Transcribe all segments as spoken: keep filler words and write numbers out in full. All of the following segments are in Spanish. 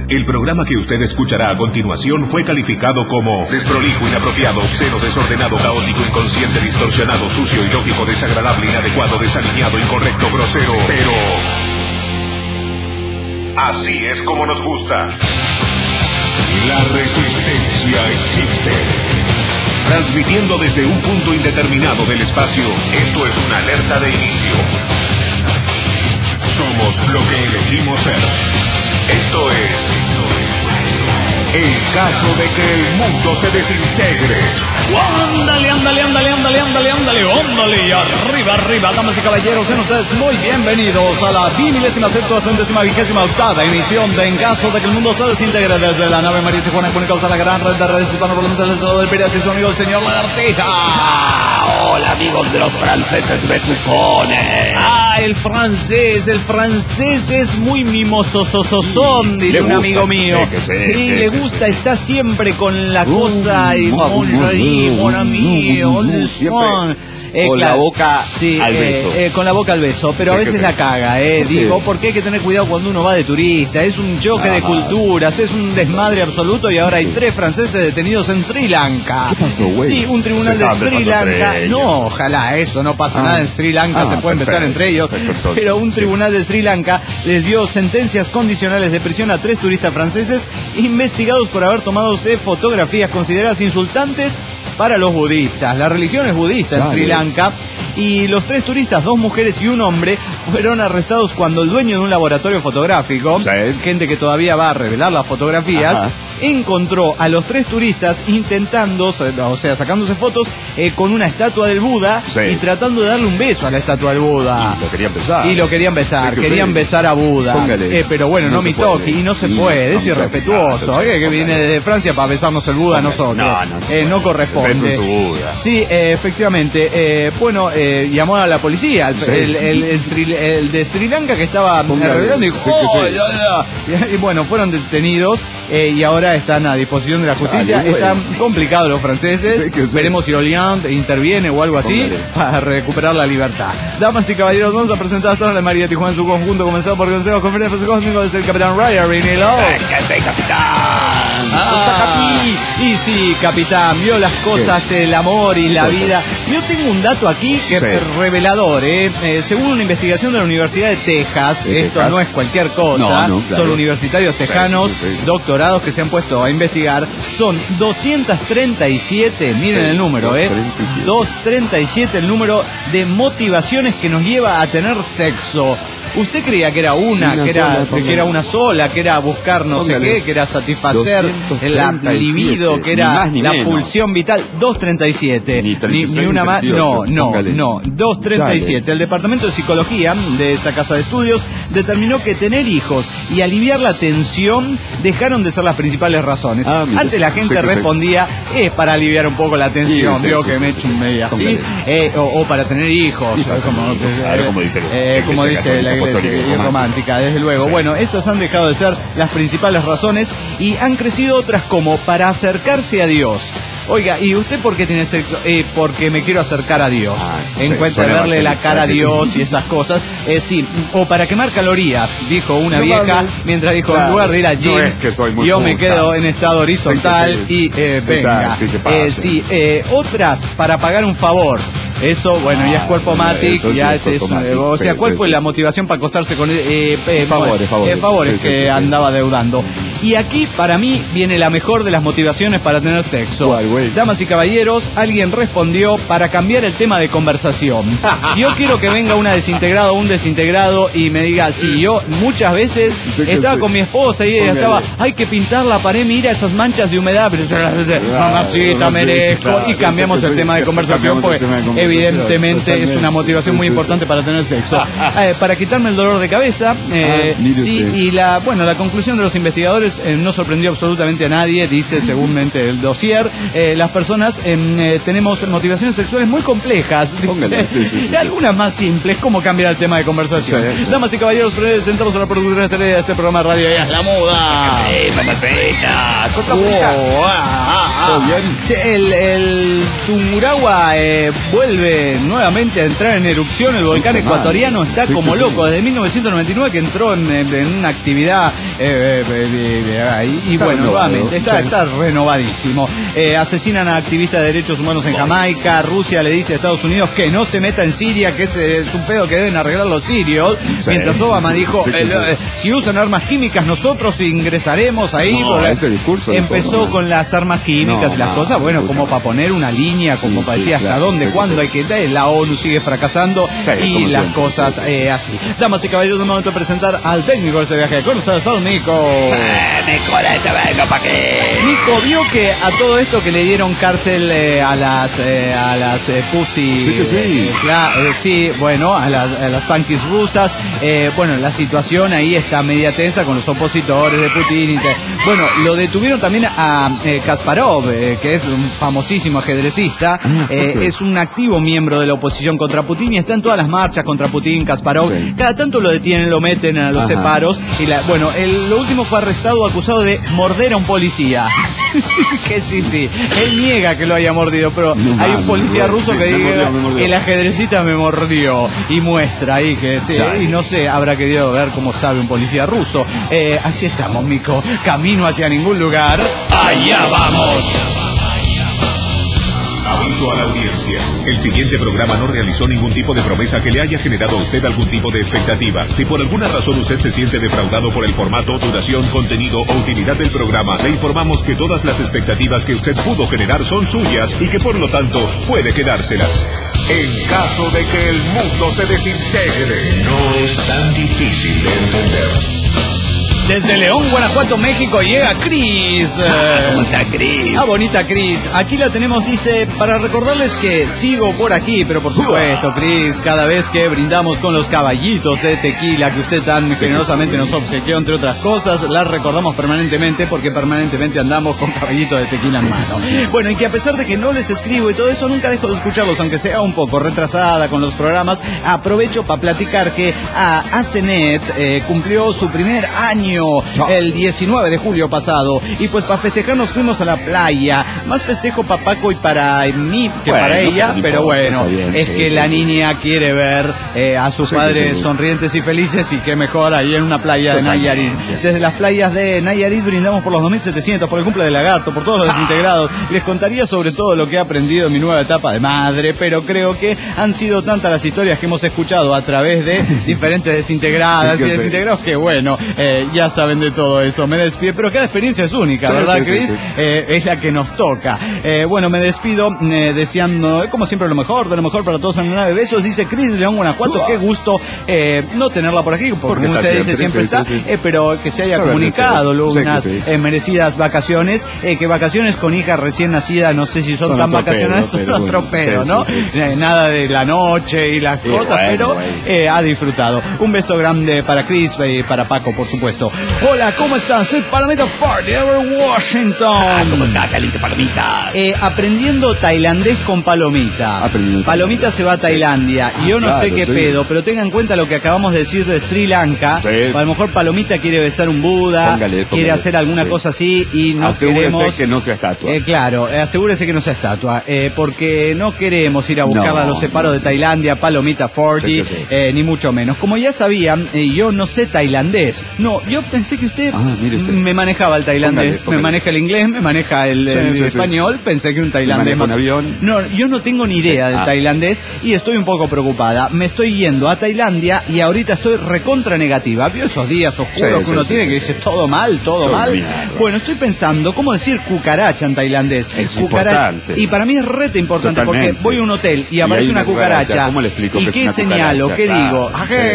El programa que usted escuchará a continuación fue calificado como desprolijo, inapropiado, obsceno, desordenado, caótico, inconsciente, distorsionado, sucio, ilógico, desagradable, inadecuado, desaliñado, incorrecto, grosero, pero... así es como nos gusta. La resistencia existe. Transmitiendo desde un punto indeterminado del espacio, esto es una alerta de inicio. Somos lo que elegimos ser. Esto es... el caso de que el mundo se desintegre. Ándale, ándale, ándale, ándale, ándale, ándale, ándale, arriba, arriba, damas y caballeros, sean ustedes muy bienvenidos a la bimilésima, centésima, vigésima octava emisión de En caso de que el mundo se desintegre desde la nave María Tijuana, que causa la gran red de redes hispanoparlantes del estado del Pirata y su amigo el señor Lagartija. Ah, hola amigos de los franceses besucones. Ah, el francés, el francés es muy mimososososón, diría un amigo mío. Sí, que sí, sí, sí, le sí, gusta, sí. está siempre con la cosa y mon mon ami, Eh, con claro, la boca sí, al eh, beso. Eh, con la boca al beso, pero Sí, a veces que sí. la caga, eh, ¿Por qué? digo, porque hay que tener cuidado cuando uno va de turista, es un choque Ah, de culturas, es un desmadre absoluto y ahora hay tres franceses detenidos en Sri Lanka. ¿Qué pasó, güey? Sí, un tribunal Se de estaban Sri besando entre Lanka, ellos. no, ojalá, eso no pasa Ah. nada en Sri Lanka, Ah, se pueden besar perfecto, entre ellos, perfecto, entonces, pero un sí. tribunal de Sri Lanka les dio sentencias condicionales de prisión a tres turistas franceses investigados por haber tomado fotografías consideradas insultantes para los budistas. La religión es budista en Chale. Sri Lanka. Y los tres turistas, dos mujeres y un hombre, fueron arrestados cuando el dueño de un laboratorio fotográfico, Sí. gente que todavía va a revelar las fotografías, Ajá. encontró a los tres turistas intentando, o sea, sacándose fotos eh, con una estatua del Buda Sí. y tratando de darle un beso a la estatua del Buda. Y lo querían besar. Y lo querían besar, Sí, que querían sí. besar a Buda. Póngale. Eh, pero bueno, no, No mi se puede. toque, y no se Y puede, no, es no, irrespetuoso. claro, ¿eh? Que póngale. viene desde Francia para besarnos el Buda a Póngale. nosotros. No, no se Eh, no puede. corresponde. Beso en su Buda. Sí, eh, efectivamente. Eh, bueno, eh, llamó a la policía, el, Sí. el, el, el Sri- el de Sri Lanka que estaba Póngale. revelando y dijo, Sí, que "Oh, sí. ya, ya". Y bueno, fueron detenidos eh, y ahora están a disposición de la justicia. Dale, güey. Están complicados los franceses. Sí, que sí. Veremos si Hollande interviene o algo así Póngale. para recuperar la libertad. Damas y caballeros, vamos a presentar a toda la María Tijuana en su conjunto, comenzado por Consejo Conferencia Cósmico desde el Capitán Ryan Rinilo. ¡Que sí, capitán! Ah, y sí, capitán, vio las cosas, el amor y la vida. Yo tengo un dato aquí que Sí. es revelador, ¿eh? Eh, según una investigación de la Universidad de Texas, ¿De esto Texas? no es cualquier cosa, No, no, claro. son universitarios Sí, tejanos, sí, sí, sí. doctorados que se han puesto a investigar, son doscientos treinta y siete, miren Sí, el número, ¿eh? doscientos treinta y siete. doscientos treinta y siete el número de motivaciones que nos lleva a tener sexo. ¿Usted creía que era una, Una que, era, sola, que póngale. era una sola, que era buscar no sé Póngale. qué, que era satisfacer doscientos la treinta y siete, libido, que ni era más ni la menos. pulsión vital? Doscientos treinta y siete. Ni treinta y seis, ni una más. treinta y No, ocho, no, póngale. no. doscientos treinta y siete. Dale. El Departamento de Psicología de esta casa de estudios determinó que tener hijos y aliviar la tensión dejaron de ser las principales razones. Ah, mira. Antes la gente Sí que sí. respondía, es para aliviar un poco la tensión, Sí, sí, veo sí, que sí, me sí. echo un medio así, Póngale. eh, o, o para tener hijos, Sí, como, claro, como dice eh, la como Iglesia dice la Católica iglesia Apostólica y romántica, desde luego. Sí. Bueno, esas han dejado de ser las principales razones y han crecido otras como para acercarse a Dios. Oiga, ¿y usted por qué tiene sexo? Eh, porque me quiero acercar a Dios. Ah, sí, Encuentra suena verle la evangélico, cara a sí. Dios y esas cosas. Eh, sí, o para quemar calorías, dijo una No vieja, mames. mientras dijo, Claro, en lugar de ir al no gym, es que soy muy yo me puta. quedo en estado horizontal Sí, que sí. y eh, venga. Exacto, ¿y qué pasa? Eh, sí, eh, otras para pagar un favor. Eso, bueno, ya es cuerpo Ah, matic, eso sí ya es es eso. cuerpo-matic, O sea, sí, ¿cuál sí, fue sí, la sí. motivación para acostarse con eh, eh, Favores, favores. eh, favores Sí, sí, que sí, sí. andaba deudando? Y aquí, para mí, viene la mejor de las motivaciones para tener sexo. ¿Cuál, güey? Damas y caballeros, alguien respondió para cambiar el tema de conversación. Yo quiero que venga una desintegrada o un desintegrado y me diga, sí, yo muchas veces Sí, que estaba sí. con mi esposa y ella Póngale. estaba, hay que pintar la pared, mira esas manchas de humedad, pero mamacita, no sé, merezco. claro, Y cambiamos sí, el sí, tema de sí, conversación cambiamos porque el tema de conversación, evidentemente es una totalmente. motivación muy Sí, sí, importante sí. para tener sexo. Eh, para quitarme el dolor de cabeza, eh, Ah, mire sí, usted. y la, bueno, la conclusión de los investigadores eh, no sorprendió absolutamente a nadie, dice segurmente el dossier, eh, las personas eh, eh, tenemos motivaciones sexuales muy complejas, dice, Póngale, sí, sí, sí. y algunas más simples, como cambiar el tema de conversación. Sí. Damas y caballeros, presentamos a la productora estrella de este programa de radio, ella es la muda. Sí, mamacita. Oh, ah, ah, ah. ¿Todo bien? Sí, el, el Tungurahua eh, vuelve nuevamente a entrar en erupción. El volcán Puta ecuatoriano madre. está Sí, como que loco. sí. Desde mil novecientos noventa y nueve que entró en, en- en una actividad eh, eh, y, y bueno, nuevamente, está, está renovadísimo. Eh, asesinan a activistas de derechos humanos en Jamaica. Rusia le dice a Estados Unidos que no se meta en Siria, que ese es un pedo que deben arreglar los sirios. Sí. Mientras Obama dijo, sí, eh, sí. si usan armas químicas nosotros ingresaremos ahí. No, la... ese discurso empezó con las armas químicas no, y las no, cosas, bueno, como para poner una línea, como sí, para decir sí, hasta claro, dónde, sí, cuándo sí. hay que... La ONU sigue fracasando sí, y las siempre, cosas sí, sí. Eh, así. Damas y caballeros, de momento de presentar al técnico de este viaje. Con ustedes, al Nico. Sí, Nicolete, venga pa' qué. Nico vio que a todo esto que le dieron cárcel eh, a las eh, a las eh, pussy, sí que sí, eh, claro, eh, sí, bueno, a las, a las punkis rusas, eh, bueno, la situación ahí está media tensa con los opositores de Putin. Y te, bueno, lo detuvieron también a eh, Kasparov, eh, que es un famosísimo ajedrecista, ah, eh, okay. es un activo miembro de la oposición contra Putin y está en todas las marchas contra Putin, Kasparov. Sí. Cada tanto lo detienen, lo meten a los Ajá. separos y la, bueno, el, lo último fue arrestado acusado de morder a un policía. Que sí, sí, él niega que lo haya mordido, pero no, hay un policía ruso sí, que dice el ajedrecista me mordió y muestra ahí que sí, y no sé, habrá querido ver cómo sabe un policía ruso. Eh, así estamos, Mico, camino hacia ningún lugar. ¡Allá vamos! Aviso a la audiencia. El siguiente programa no realizó ningún tipo de promesa que le haya generado a usted algún tipo de expectativa. Si por alguna razón usted se siente defraudado por el formato, duración, contenido o utilidad del programa, le informamos que todas las expectativas que usted pudo generar son suyas y que por lo tanto puede quedárselas. En caso de que el mundo se desintegre, no es tan difícil de entender. Desde León, Guanajuato, México, llega Cris. Ah, ¿cómo está Cris? Ah, bonita Cris. Aquí la tenemos, dice, para recordarles que sigo por aquí, pero por supuesto, Cris, cada vez que brindamos con los caballitos de tequila que usted tan generosamente nos obsequió, entre otras cosas, las recordamos permanentemente porque permanentemente andamos con caballitos de tequila en mano. Bueno, y que a pesar de que no les escribo y todo eso, nunca dejo de escucharlos, aunque sea un poco retrasada con los programas. Aprovecho para platicar que a ACENET eh, cumplió su primer año el diecinueve de julio pasado y pues para festejar nos fuimos a la playa. Más festejo para Paco y para mí que bueno, para ella, no, pero bueno, bien, es sí, que sí. la niña quiere ver eh, a sus sí, padres sí. sonrientes y felices y qué mejor ahí en una playa de Nayarit. Desde las playas de Nayarit brindamos por los dos mil setecientos, por el cumple de Lagarto, por todos los desintegrados. Les contaría sobre todo lo que he aprendido en mi nueva etapa de madre, pero creo que han sido tantas las historias que hemos escuchado a través de diferentes desintegradas sí, y desintegrados que bueno, eh, ya saben de todo eso. Me despido, pero cada experiencia es única, sí, ¿verdad, sí, Cris? Sí, sí. Eh, es la que nos toca. Eh, bueno, me despido eh, deseando, eh, como siempre, lo mejor, de lo mejor para todos en la nave. Besos, dice Cris de León, Guanajuato. Uh, qué gusto eh, no tenerla por aquí, porque como usted dice, siempre sí, está, sí, sí. Eh, pero que se haya Saber comunicado luego unas sí. eh, merecidas vacaciones, eh, que vacaciones con hija recién nacida, no sé si son, son tan vacacionales, son otro pedo, sí, ¿no? Sí, sí. Eh, nada de la noche y las sí, cosas, bueno, pero bueno. Eh, ha disfrutado. Un beso grande para Cris y para Paco, por supuesto. Hola, ¿cómo están? Soy Palomita Party, de Washington. Ah, ¿cómo está, caliente Palomita? Eh, aprendiendo tailandés con Palomita. Palomita se va a Tailandia ah, y yo no claro, sé qué sí. pedo, pero tengan en cuenta lo que acabamos de decir de Sri Lanka. Sí. A lo mejor Palomita quiere besar un Buda, póngale, póngale. quiere hacer alguna sí. cosa así y no asegúrese queremos... que no sea estatua. Eh, claro, eh, asegúrese que no sea estatua, eh, porque no queremos ir a buscarla no, a los separos no. de Tailandia, Palomita cuarenta, sí, sí. Eh, ni mucho menos. Como ya sabían, eh, yo no sé tailandés. No, yo pensé que usted, ah, mire usted. me manejaba el tailandés, póngale, póngale. me maneja el inglés, me maneja el, sí, el sí, español, sí. pensé que un tailandés más... un avión. No, yo no tengo ni idea sí. del ah. tailandés y estoy un poco preocupada. Me estoy yendo a Tailandia y ahorita estoy recontra negativa. ¿Vio esos días oscuros sí, que uno sí, tiene sí, que dice todo mal, todo, todo mal? Mierda. Bueno, estoy pensando cómo decir cucaracha en tailandés. Es Cucara... importante. Y para mí es rete importante. Totalmente. Porque voy a un hotel y aparece y una, una cucaracha. cucaracha. ¿Cómo le explico ¿Y que qué es una señalo? cucaracha? ¿Qué Claro, digo?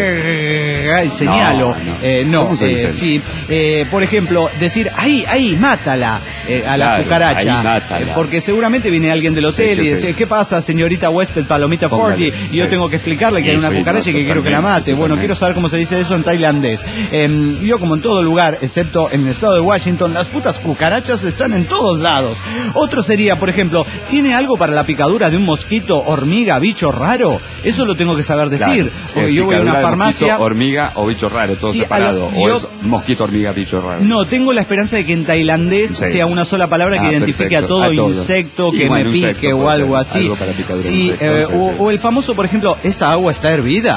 Sí. Ay, señalo. No, no. Eh, no eh, sí. Eh, por ejemplo, decir, ahí, ahí, mátala eh, a la claro, cucaracha. Ahí, mátala. Eh, porque seguramente viene alguien del hotel sí, y dice, sí. ¿qué pasa, señorita huésped Palomita cuarenta? Y sí. yo tengo que explicarle que sí, hay una sí, cucaracha no, y que quiero que la mate. Bueno, quiero saber cómo se dice eso en tailandés. Eh, yo, como en todo lugar, excepto en el estado de Washington, las putas cucarachas están en todos lados. Otro sería, por ejemplo, ¿tiene algo para la picadura de un mosquito, hormiga, bicho raro? Eso lo tengo que saber decir. Claro. Porque eh, yo voy a una farmacia... Mosquito, hormiga o bicho raro, todo sí, separado. Lo, o yo... es mosquito, hormiga, bicho raro. No, tengo la esperanza de que en tailandés sí. sea una sola palabra que ah, identifique perfecto. a todo, a todo insecto que bueno, me pique o algo así. Algo para picadura sí, eh, o, o el famoso, por ejemplo, ¿esta agua está hervida?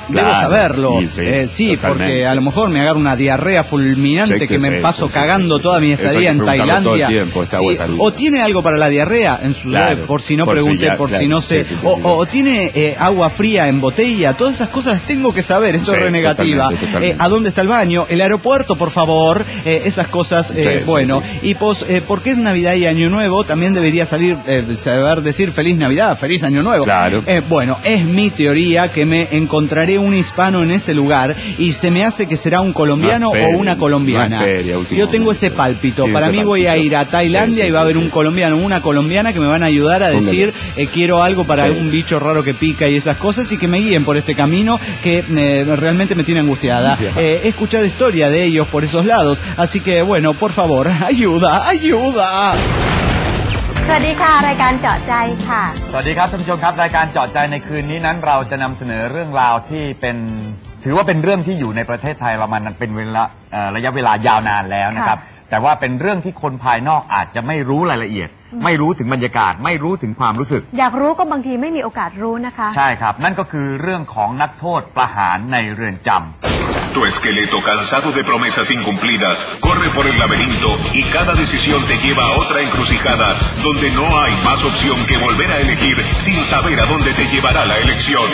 claro, debo saberlo. Sí, sí, eh, sí porque a lo mejor me agarra una diarrea fulminante sí, que, que me sí, paso sí, cagando sí, toda mi estadía en Tailandia. Todo el tiempo, está sí. O tiene algo para la diarrea en su claro, por si no por pregunté, si ya, por claro, si no sé. Sí, sí, sí, o, sí, o tiene eh, agua fría en botella. Todas esas cosas las tengo que saber. Esto sí, es renegativa. Totalmente, totalmente. Eh, ¿A dónde está el baño? El aeropuerto, por favor. Eh, esas cosas, eh, sí, bueno. Sí, sí. Y pues, eh, porque es Navidad y Año Nuevo, también debería salir, eh, saber decir Feliz Navidad, Feliz Año Nuevo. Claro. Eh, bueno, es mi teoría que me encontraré un hispano en ese lugar y se me hace que será un colombiano no espere, o una colombiana. No espere, Yo tengo ese pálpito. Para mí voy a ir a Tailandia sí, sí, y va a haber sí, un colombiano o una colombiana que me van a ayudar a decir eh, quiero algo para sí. algún bicho raro que pica y esas cosas y que me guíen por este camino que eh, realmente me tiene angustiada. Eh, he escuchado historia de ellos por esos lados, así que bueno, por favor, ayuda, ayuda. สวัสดีค่ะรายการเจาะใจค่ะสวัสดีครับท่านผู้ชมครับรายการเจาะใจในคืนนี้นั้นเราจะนำเสนอเรื่องราวที่เป็นถือว่าเป็นเรื่องที่อยู่ในประเทศไทยเรามันเป็นเวลาระยะเวลายาวนานแล้วนะครับแต่ว่าเป็นเรื่องที่คนภายนอกอาจจะไม่รู้รายละเอียดไม่รู้ถึงบรรยากาศไม่รู้ถึงความรู้สึกอยากรู้ก็บางทีไม่มีโอกาสรู้นะคะใช่ครับนั่นก็คือเรื่องของนักโทษประหารในเรือนจำ Tu esqueleto cansado de promesas incumplidas corre por el laberinto y cada decisión te lleva a otra encrucijada donde no hay más opción que volver a elegir sin saber a dónde te llevará la elección.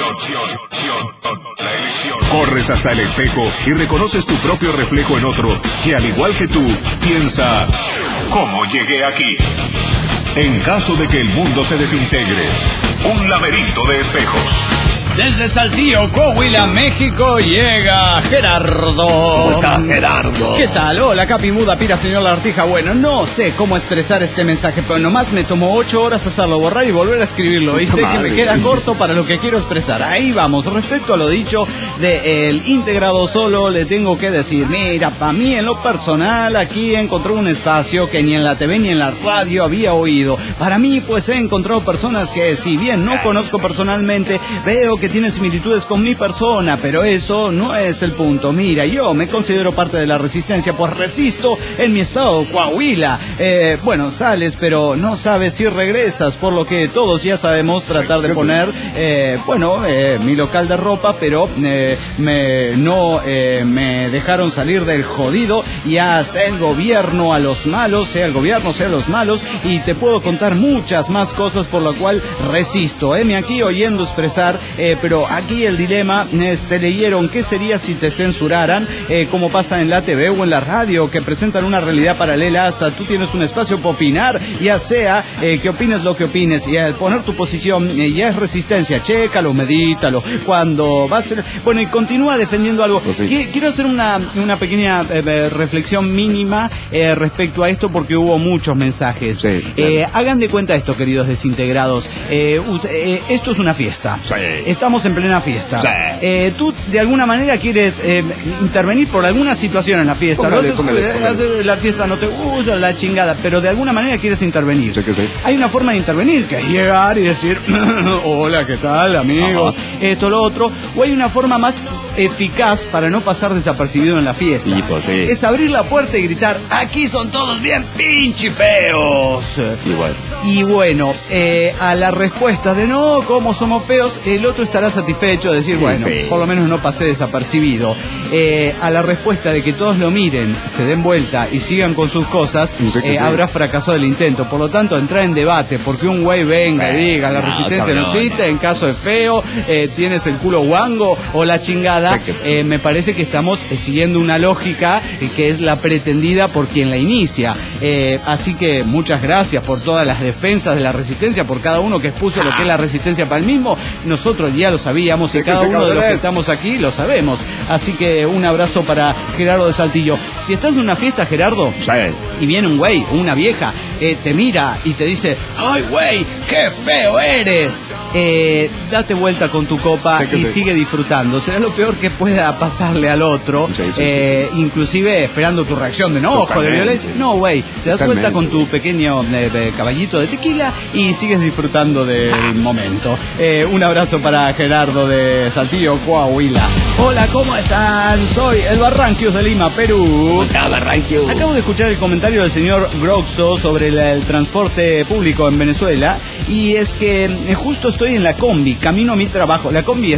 La elección. Corres hasta el espejo y reconoces tu propio reflejo en otro que al igual que tú piensa ¿cómo llegué aquí? En caso de que el mundo se desintegre, un laberinto de espejos. Desde Saltillo, Coahuila, México, llega Gerardo. ¿Cómo está, Gerardo? ¿Qué tal? Hola, Capi Muda, Pira, señor Lartija. Bueno, no sé cómo expresar este mensaje, pero nomás me tomó ocho horas hacerlo, borrar y volver a escribirlo. Y sé que me queda corto para lo que quiero expresar. Ahí vamos. Respecto a lo dicho del integrado solo, le tengo que decir, mira, para mí en lo personal, aquí encontré un espacio que ni en la T V ni en la radio había oído. Para mí, pues he encontrado personas que, si bien no conozco personalmente, veo que tienen similitudes con mi persona, pero eso no es el punto. Mira, yo me considero parte de la resistencia, pues resisto en mi estado, Coahuila. Eh, bueno, sales, pero no sabes si regresas, por lo que todos ya sabemos tratar de poner, eh, bueno, eh, mi local de ropa, pero eh, me, no eh, me dejaron salir del jodido y hace el gobierno a los malos, sea el gobierno, sea los malos, y te puedo contar muchas más cosas por lo cual resisto. Eh, me aquí oyendo expresar, eh, pero aquí el dilema es, te leyeron qué sería si te censuraran, eh, como pasa en la T V o en la radio, que presentan una realidad paralela, hasta tú tienes un espacio para opinar, ya sea eh, que opines lo que opines, y al poner tu posición eh, ya es resistencia, chécalo, medítalo, cuando va a ser, bueno, y continúa defendiendo algo. Pues sí. Quiero hacer una, una pequeña eh, reflexión mínima eh, respecto a esto, porque hubo muchos mensajes. Sí, claro. eh, hagan de cuenta esto, queridos desintegrados, eh, eh, esto es una fiesta. Sí. Estamos en plena fiesta. Sí. Eh, tú, de alguna manera, quieres eh, intervenir por alguna situación en la fiesta. Póngale, póngale, póngale. La fiesta no te gusta, la chingada, pero de alguna manera quieres intervenir. Sí, que sí. Hay una forma de intervenir, que es llegar y decir, hola, ¿qué tal, amigos? Ajá. Esto, lo otro. O hay una forma más eficaz para no pasar desapercibido en la fiesta. Sí, pues, sí. Es abrir la puerta y gritar, aquí son todos bien pinche feos. Igual. Y bueno, eh, a la respuesta de no, ¿cómo somos feos? El otro estará satisfecho de decir, bueno, sí, por lo menos no pasé desapercibido. Eh, a la respuesta de que todos lo miren, se den vuelta y sigan con sus cosas, eh, habrá fracasado el intento. Por lo tanto, entrar en debate, porque un güey venga y diga, la no, resistencia no existe, en caso de feo, eh, tienes el culo guango o la chingada, eh, me parece que estamos eh, siguiendo una lógica eh, que es la pretendida por quien la inicia. Eh, así que muchas gracias por todas las defensas de la resistencia, por cada uno que expuso lo que es la resistencia para el mismo. Nosotros ya lo sabíamos y cada uno de los que estamos aquí lo sabemos. Así que un abrazo para Gerardo de Saltillo. Si estás en una fiesta, Gerardo, sí, y viene un güey o una vieja, eh, te mira y te dice, ¡ay, güey, qué feo eres! Eh, date vuelta con tu copa sí, y sí, sigue disfrutando. Será lo peor que pueda pasarle al otro, sí, sí, eh, sí, sí. inclusive esperando tu reacción de enojo, de violencia. No, güey, te das Totalmente. vuelta con tu pequeño eh, de caballito de tequila y sigues disfrutando del momento. Eh, un abrazo para Gerardo de Saltillo, Coahuila. Hola, ¿cómo están? Soy el Barranquios de Lima, Perú. Hola, Barranquios. Acabo de escuchar el comentario del señor Groxo sobre el, el transporte público en Venezuela, y es que eh, justo estoy en la combi, camino a mi trabajo. La combi es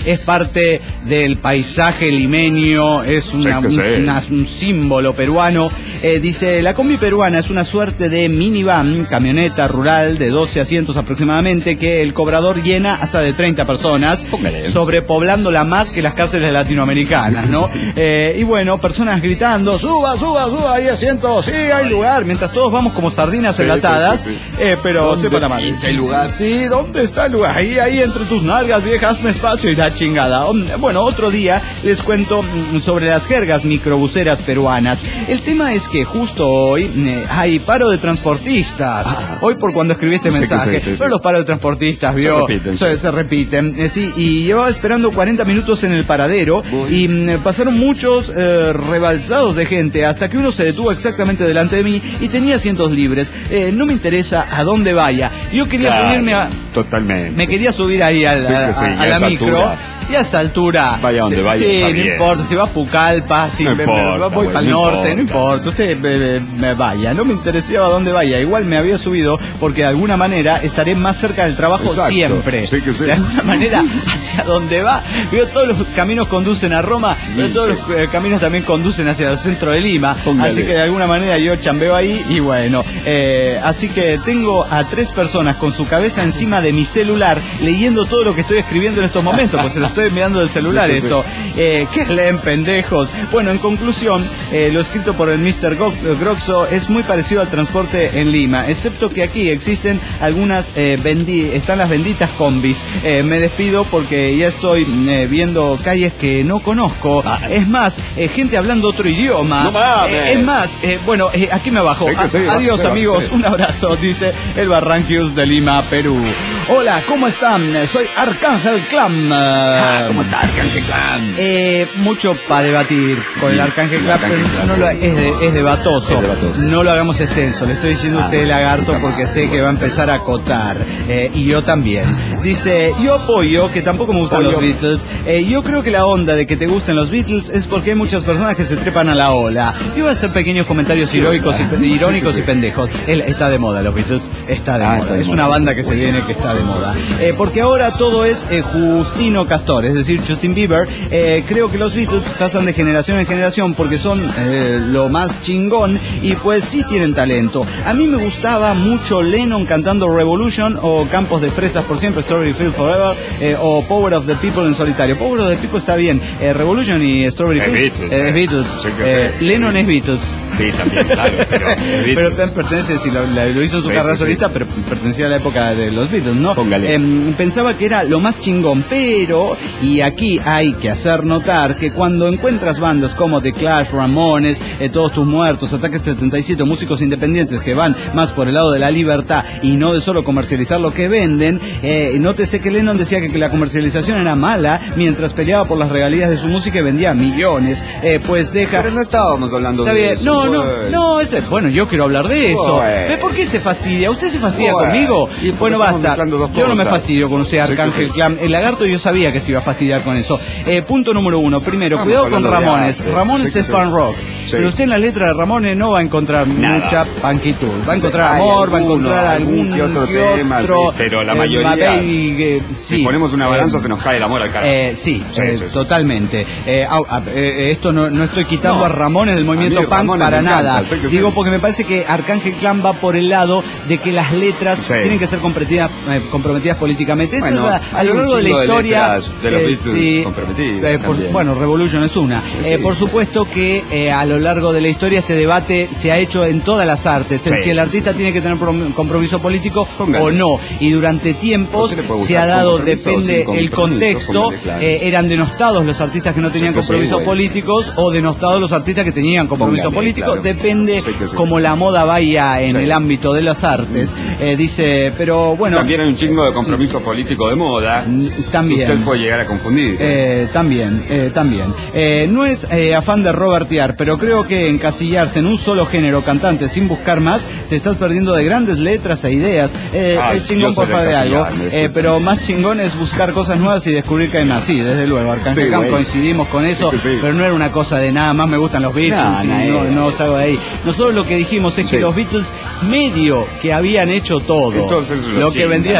es parte del paisaje limeño, es una, sí, sí. una, un símbolo peruano. Eh, dice, la combi peruana es una suerte de minivan, camioneta rural de doce asientos aproximadamente, que el cobrador llena hasta de treinta personas, Póngale. sobrepoblándola más que las cárceles latinoamericanas, ¿no? Eh, y bueno, personas gritando, suba, suba, suba, hay asientos, sí, hay lugar, mientras todos vamos como sardinas sí, enlatadas, sí, sí, sí. Eh, pero sepa la madre. ¿Hay lugar? Sí, ¿dónde está el lugar? Ahí, ahí entre tus nalgas, vieja, hazme espacio y la chingada. Bueno, otro día les cuento sobre las jergas microbuseras peruanas. El tema es que justo hoy eh, hay paro de transportistas. Ah, hoy por cuando escribí este mensaje. Sí, sí, sí, pero sí. Los paros de transportistas, vio, se repiten. Se, se repiten. Eh, sí, y llevaba esperando cuarenta minutos en el paradero. Uy. Y eh, pasaron muchos eh, rebalsados de gente hasta que uno se detuvo exactamente delante de mí y tenía asientos libres. Eh, no me interesa a dónde vaya. Yo quería claro, subirme a... Totalmente. Me quería subir ahí a, sí, a, sí, a, a la micro. Altura. Y a esa altura, vaya donde sí, vaya, sí, no bien. importa, si va a Pucallpa, si no me, importa, me, voy bueno, para el no norte, importa. no importa, usted me, me, me vaya, no me interesaba dónde vaya, igual me había subido porque de alguna manera estaré más cerca del trabajo. Exacto. Siempre, sí que sí. De alguna manera, hacia donde va, veo todos los caminos conducen a Roma, sí, todos sí. los eh, caminos también conducen hacia el centro de Lima, Póngale. Así que de alguna manera yo chambeo ahí y bueno, eh, así que tengo a tres personas con su cabeza encima de mi celular leyendo todo lo que estoy escribiendo en estos momentos, pues se lo estoy enviando del celular. Sí, sí, esto, sí. Eh, ¿qué leen, pendejos? Bueno, en conclusión, eh, lo escrito por el mister Groxo es muy parecido al transporte en Lima, excepto que aquí existen algunas, eh, bendi están las benditas combis. Eh, me despido porque ya estoy eh, viendo calles que no conozco. Ah, es más, eh, gente hablando otro idioma. No eh, es más, eh, bueno, eh, aquí me bajo. Sí, sí, Adiós, sí, amigos, sí. Un abrazo, dice el Barranquios de Lima, Perú. Hola, ¿cómo están? Soy Arcángel Clam. Ah, ¿cómo está Arcángel Clam? Eh, mucho para debatir con el Arcángel Clam, pero no lo, es, de, es debatoso. Es debatoso. No lo hagamos extenso. Le estoy diciendo a usted, lagarto, porque sé que va a empezar a acotar. Eh, y yo también. Dice, yo apoyo, que tampoco me gustan los Beatles. Eh, yo creo que la onda de que te gusten los Beatles es porque hay muchas personas que se trepan a la ola. Yo voy a hacer pequeños comentarios irónicos y, irónicos y pendejos. Él está de moda, los Beatles. Está de ah, moda. Está de es moda. Una banda que se viene que está de moda. Eh, porque ahora todo es eh, Justino Castor, es decir, Justin Bieber. Eh, creo que los Beatles pasan de generación en generación porque son eh, lo más chingón y pues sí tienen talento. A mí me gustaba mucho Lennon cantando Revolution o Campos de Fresas por siempre, Strawberry Fields Forever, eh, o Power of the People en solitario. Power of the People está bien. Eh, Revolution y Strawberry es Fields Beatles, eh, es Beatles. Sí eh, Lennon es Beatles. Sí, también, claro. Pero, pero también pertenece, si lo, lo hizo en su sí, carrera sí, solista, sí. Pero pertenecía a la época de los Beatles, ¿no? Póngale. Eh, pensaba que era lo más chingón, pero, y aquí hay que hacer notar que cuando encuentras bandas como The Clash, Ramones, eh, Todos Tus Muertos, Ataque setenta y siete, músicos independientes que van más por el lado de la libertad y no de solo comercializar lo que venden, eh, nótese que Lennon decía que, que la comercialización era mala mientras peleaba por las regalías de su música y vendía millones. Eh, pues deja... Pero no estábamos hablando Está de bien. eso. No, no, no, ese... bueno, yo quiero hablar de eso. Bueno. ¿Por qué se fastidia? ¿Usted se fastidia bueno. conmigo? Bueno, basta. Yo no me fastidio con usted, Arcángel sí, Clam. El lagarto yo sabía que se iba a fastidiar con eso. Eh, punto número uno. Primero, Estamos cuidado con Ramones. Ramones sí, es fan sí. rock. Sí. Pero usted en la letra de Ramones no va a encontrar Nada. mucha punkitud. Va a encontrar amor, alguno, va a encontrar algún que otro que tema, otro, sí, pero la eh, mayoría, baby, eh, sí. si ponemos una balanza eh, se nos cae el amor al carajo. Eh, sí, sí, eh, sí, totalmente. Eh, ah, ah, eh, esto no, no estoy quitando no. a Ramones del movimiento punk Ramones para nada. Encanta, Digo sí. porque me parece que Arcángel Clan va por el lado de que las letras sí. tienen que ser comprometidas, eh, comprometidas políticamente. Eso bueno, es la, a lo largo de la historia de, de los eh, Beatles sí, comprometidas. Eh, por, bueno, Revolution es una. Sí. Eh, por supuesto que eh, a lo largo de la historia este debate se ha hecho en todas las artes. Sí. Si el artista tiene que tener compromiso político Póngale. o no. Y durante tiempos se ha dado, depende el contexto, claro. eh, eran denostados los artistas que no tenían sí, compromisos sí, políticos o denostados los artistas que tenían compromiso Póngale, político. Claro. Depende sí, sí. como la moda vaya en sí. el ámbito de las artes. Eh, dice, pero bueno. También hay un chingo de compromiso sí. político de moda. También. Usted puede llegar a confundir. Eh, también, eh, también. Eh, no es eh, afán de robertear, pero creo que encasillarse en un solo género cantante sin buscar más, te estás perdiendo de grandes letras e ideas. Eh, ah, es chingón por de algo, eh, pero más chingón es buscar cosas nuevas y descubrir que hay más. Sí, desde luego, Arcángel Clan, sí, coincidimos con eso, sí, sí. pero no era una cosa de nada más me gustan los Beatles, no, y no, no salgo de ahí. Nosotros lo que dijimos es que sí. los Beatles medio que habían hecho todo. Entonces, lo que vendría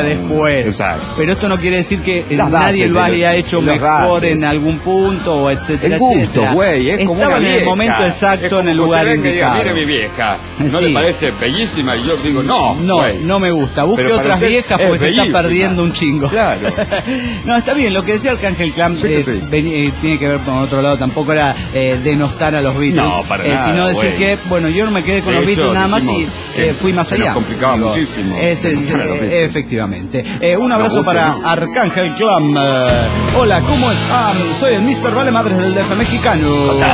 después. Exacto. Pero esto no quiere decir que Las nadie bases lo de haya los- hecho las mejor bases. en algún punto, o etcétera, El gusto, etcétera. güey, es como Estaba una en el vieja. momento Es exacto, como en el que lugar usted venga y diga, indicado. mire mi vieja, ¿no Sí. le parece bellísima? Y yo digo, no, No, güey. no me gusta. Busque Pero para otras usted viejas es pues se está bellísima. perdiendo un chingo. Claro. No, está bien. Lo que decía Arcángel Clam Sí que eh, sí. ven- eh, tiene que ver con otro lado. Tampoco era eh, denostar a los Beatles. No, para eh, nada, sino decir güey. que, bueno, yo no me quedé con De los hecho, Beatles nada más y dijimos eh, que fui más se allá. nos complicaba muchísimo ese- escuchar a los Beatles. efectivamente. Eh, un abrazo guste, para ¿no? Arcángel Clam. Eh, hola, ¿cómo están? Soy el mister Vale Madres del D F mexicano.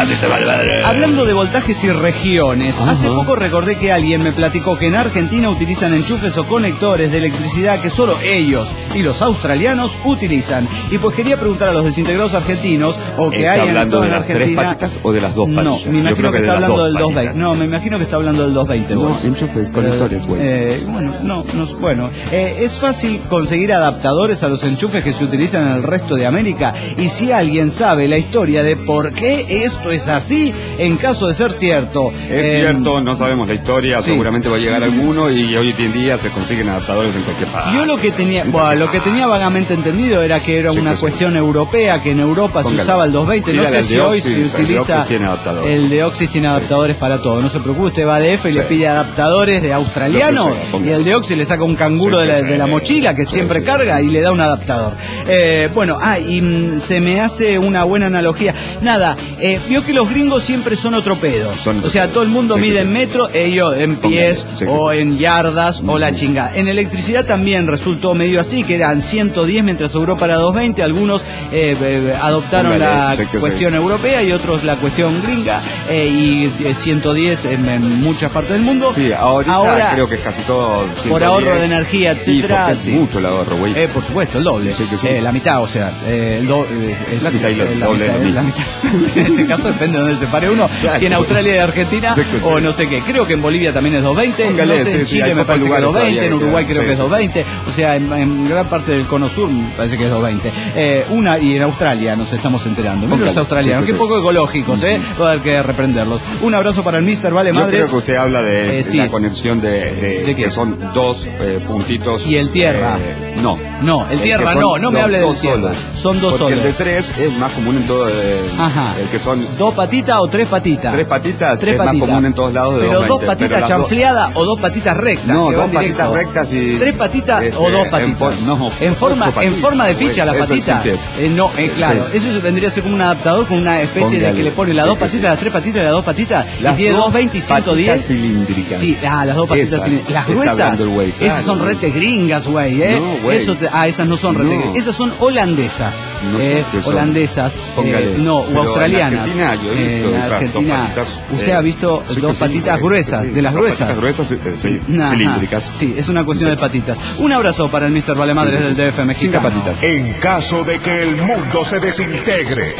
Hablando de voltajes y regiones, hace poco recordé que alguien me platicó que en Argentina utilizan enchufes o conectores de electricidad que solo ellos y los australianos utilizan. Y pues quería preguntar a los desintegrados argentinos o que ¿Está hayan hablando estado de en las tres Argentina. patitas o de las dos No, patitas? me Yo imagino creo que, que de está las hablando dos del patitas. doscientos veinte. No, me imagino que está hablando del doscientos veinte. No, vos. enchufes, conectores, güey. Eh, bueno, no, no, bueno, eh, es fácil conseguir adaptadores a los enchufes que se utilizan en el resto de América. Y si alguien sabe la historia de por qué esto es así, en caso de ser cierto. Es eh, cierto, no sabemos la historia, sí. seguramente va a llegar alguno y hoy en día se consiguen adaptadores en cualquier parte. Yo lo que tenía, bueno, lo que tenía vagamente entendido era que era Sí, una que sí. cuestión europea, que en Europa se Póngale. usaba el doscientos veinte. No Dígale sé al si de hoy Oxy, se el de utiliza. Oxy tiene adaptadores. El de Oxy tiene adaptadores para todo. No se preocupe, usted va a D F y Sí. le pide adaptadores de australiano, Lo que sea, póngale. y el de Oxy le saca un canguro Sí, de, la, sí, de la sí. mochila que Sí, siempre sí, carga sí. y le da un adaptador. Eh, bueno, ah, y mm, se me hace una buena analogía. Nada, eh, vio que los gringos siempre son otro pedo. Son otro O sea, pedo. todo el mundo Sí, mide sí, en sí. metro, ellos en pies Póngale. Sí, sí, o sí. en yardas o la chingada. En electricidad también resultó medio así, que eran ciento diez mientras Europa era doscientos veinte. Algunos eh, eh, adoptaron Póngale, la sí que sí. cuestión europea y otros la cuestión gringa, eh, y eh, ciento diez en, en muchas partes del mundo. Sí, ahorita Ahora, creo que es casi todo por ciento diez. ahorro de energía, Sí, etcétera, porque es sí. mucho el ahorro, güey. Eh, por supuesto, el doble. Sí que sí. Eh, la mitad, o sea, eh, el do- eh, es- La mitad y es- el la doble mitad, es lo la mismo. mitad. En este caso depende de dónde se pare uno, Claro. si en Australia y Argentina Sí que sí. o no sé qué. Creo que en Bolivia también es doscientos veinte, Póngale, no sé, sí, en sí, Chile hay me pocos parece que es lugares doscientos veinte, en todavía que- Uruguay creo sí, que es sí. doscientos veinte, o sea, en, en gran parte del cono sur me parece que es doscientos veinte. Eh, una, y en Australia nos estamos enterando. Miren los Póngale, australianos, sí que qué sí. poco ecológicos, ¿eh? Va a haber que reprenderlos. Un abrazo para el mister Vale Yo Madres. creo que usted habla de Eh, sí. la conexión de, de- ¿De qué? que son dos eh, puntitos. Y el tierra. eh, no. No, el que tierra son no, no me los hable del dos tierra. solos. Son dos Porque solos. el de tres es más común en todo. eh, Ajá. El que son ¿Dos patitas o tres patitas? tres patitas Tres es patitas. más común en todos lados de Pero dos doscientos veinte, patitas pero las dos- chanfleadas o dos patitas rectas. No, que dos van patitas directo. rectas y. ¿Tres patitas este, o dos en patitas? for- no, en forma, ocho en patitas, forma de ficha la güey, eso patita. sí que es. Eh, no, eh, claro. Sí. Eso vendría a ser como un adaptador con una especie de Póngale. que le pone las Sí dos que patitas, sí. las tres patitas y las dos patitas. Las y tiene dos doscientos veinte y ciento diez. patitas cilíndricas. Sí, ah, las dos patitas Esas cilíndricas. Las está gruesas. hablando el güey, Esas claro, son güey. rete gringas, güey, ¿eh? No, güey. Eso te- ah, esas no son rete No. gringas. Esas son holandesas. No sé eh, qué son. holandesas. Póngale. eh, no, Pero o en australianas. Argentina yo he Eh, visto en esas dos Argentina. patitas, Usted eh, ha visto sí que dos sí, patitas sí, gruesas, sí, de las dos gruesas. patitas gruesas, eh, sí, Ajá. cilíndricas. Sí, es una cuestión Sí. de patitas. Un abrazo para el mister Valemadres Sí, del D F mexicano. cinco patitas. En caso de que el mundo se desintegre.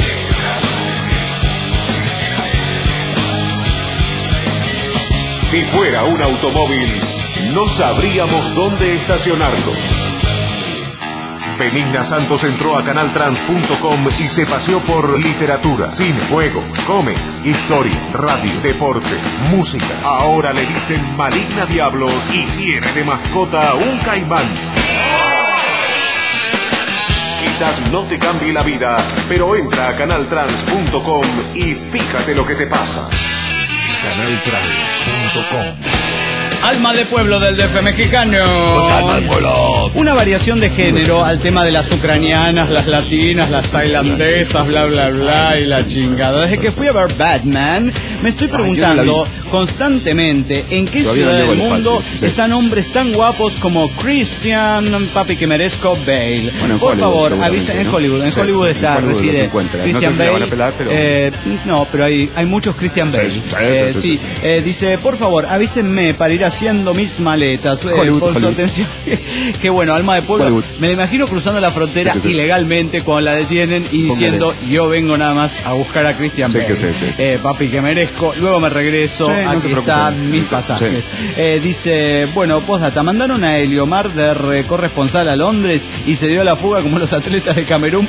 Si fuera un automóvil, no sabríamos dónde estacionarlo. Benigna Santos entró a canal trans punto com y se paseó por literatura, cine, juegos, cómics, historia, radio, deporte, música. Ahora le dicen Maligna Diablos y tiene de mascota un caimán. Quizás no te cambie la vida, pero entra a canal trans punto com y fíjate lo que te pasa. canal trans punto com. Alma de pueblo del D F mexicano. Una variación de género al tema de las ucranianas, las latinas, las tailandesas, bla bla bla y la chingada. Desde que fui a ver Batman, me estoy preguntando Ay, yo no la constantemente en qué Todavía ciudad no llego del al mundo espacio, sí. están hombres tan guapos como Christian, papi que merezco, Bale. Bueno, en Por Hollywood, favor, seguramente, avisen en ¿no? Hollywood. En Sí, Hollywood sí, está, en Hollywood reside lo encuentran. Christian No sé si le Bale. van a pelar, pero- Eh, no, pero hay, hay muchos Christian Sí, Bale. sí, sí, Eh, sí, sí, sí. Eh, dice, por favor, avísenme para ir haciendo mis maletas. Eh, Hollywood, por su Hollywood. atención. Qué bueno, alma de pueblo. Hollywood. Me imagino cruzando la frontera Sí, que sí. ilegalmente cuando la detienen y diciendo, yo vengo nada más a buscar a Christian Sí, Bale. que sí, sí, sí. Eh, papi, que merezco. Luego me regreso. Sí, no se Aquí preocupe. están mis Sí, pasajes. sí. Eh, dice, bueno, postdata, mandaron a Eliomar de re- corresponsal a Londres y se dio a la fuga como los atletas de Camerún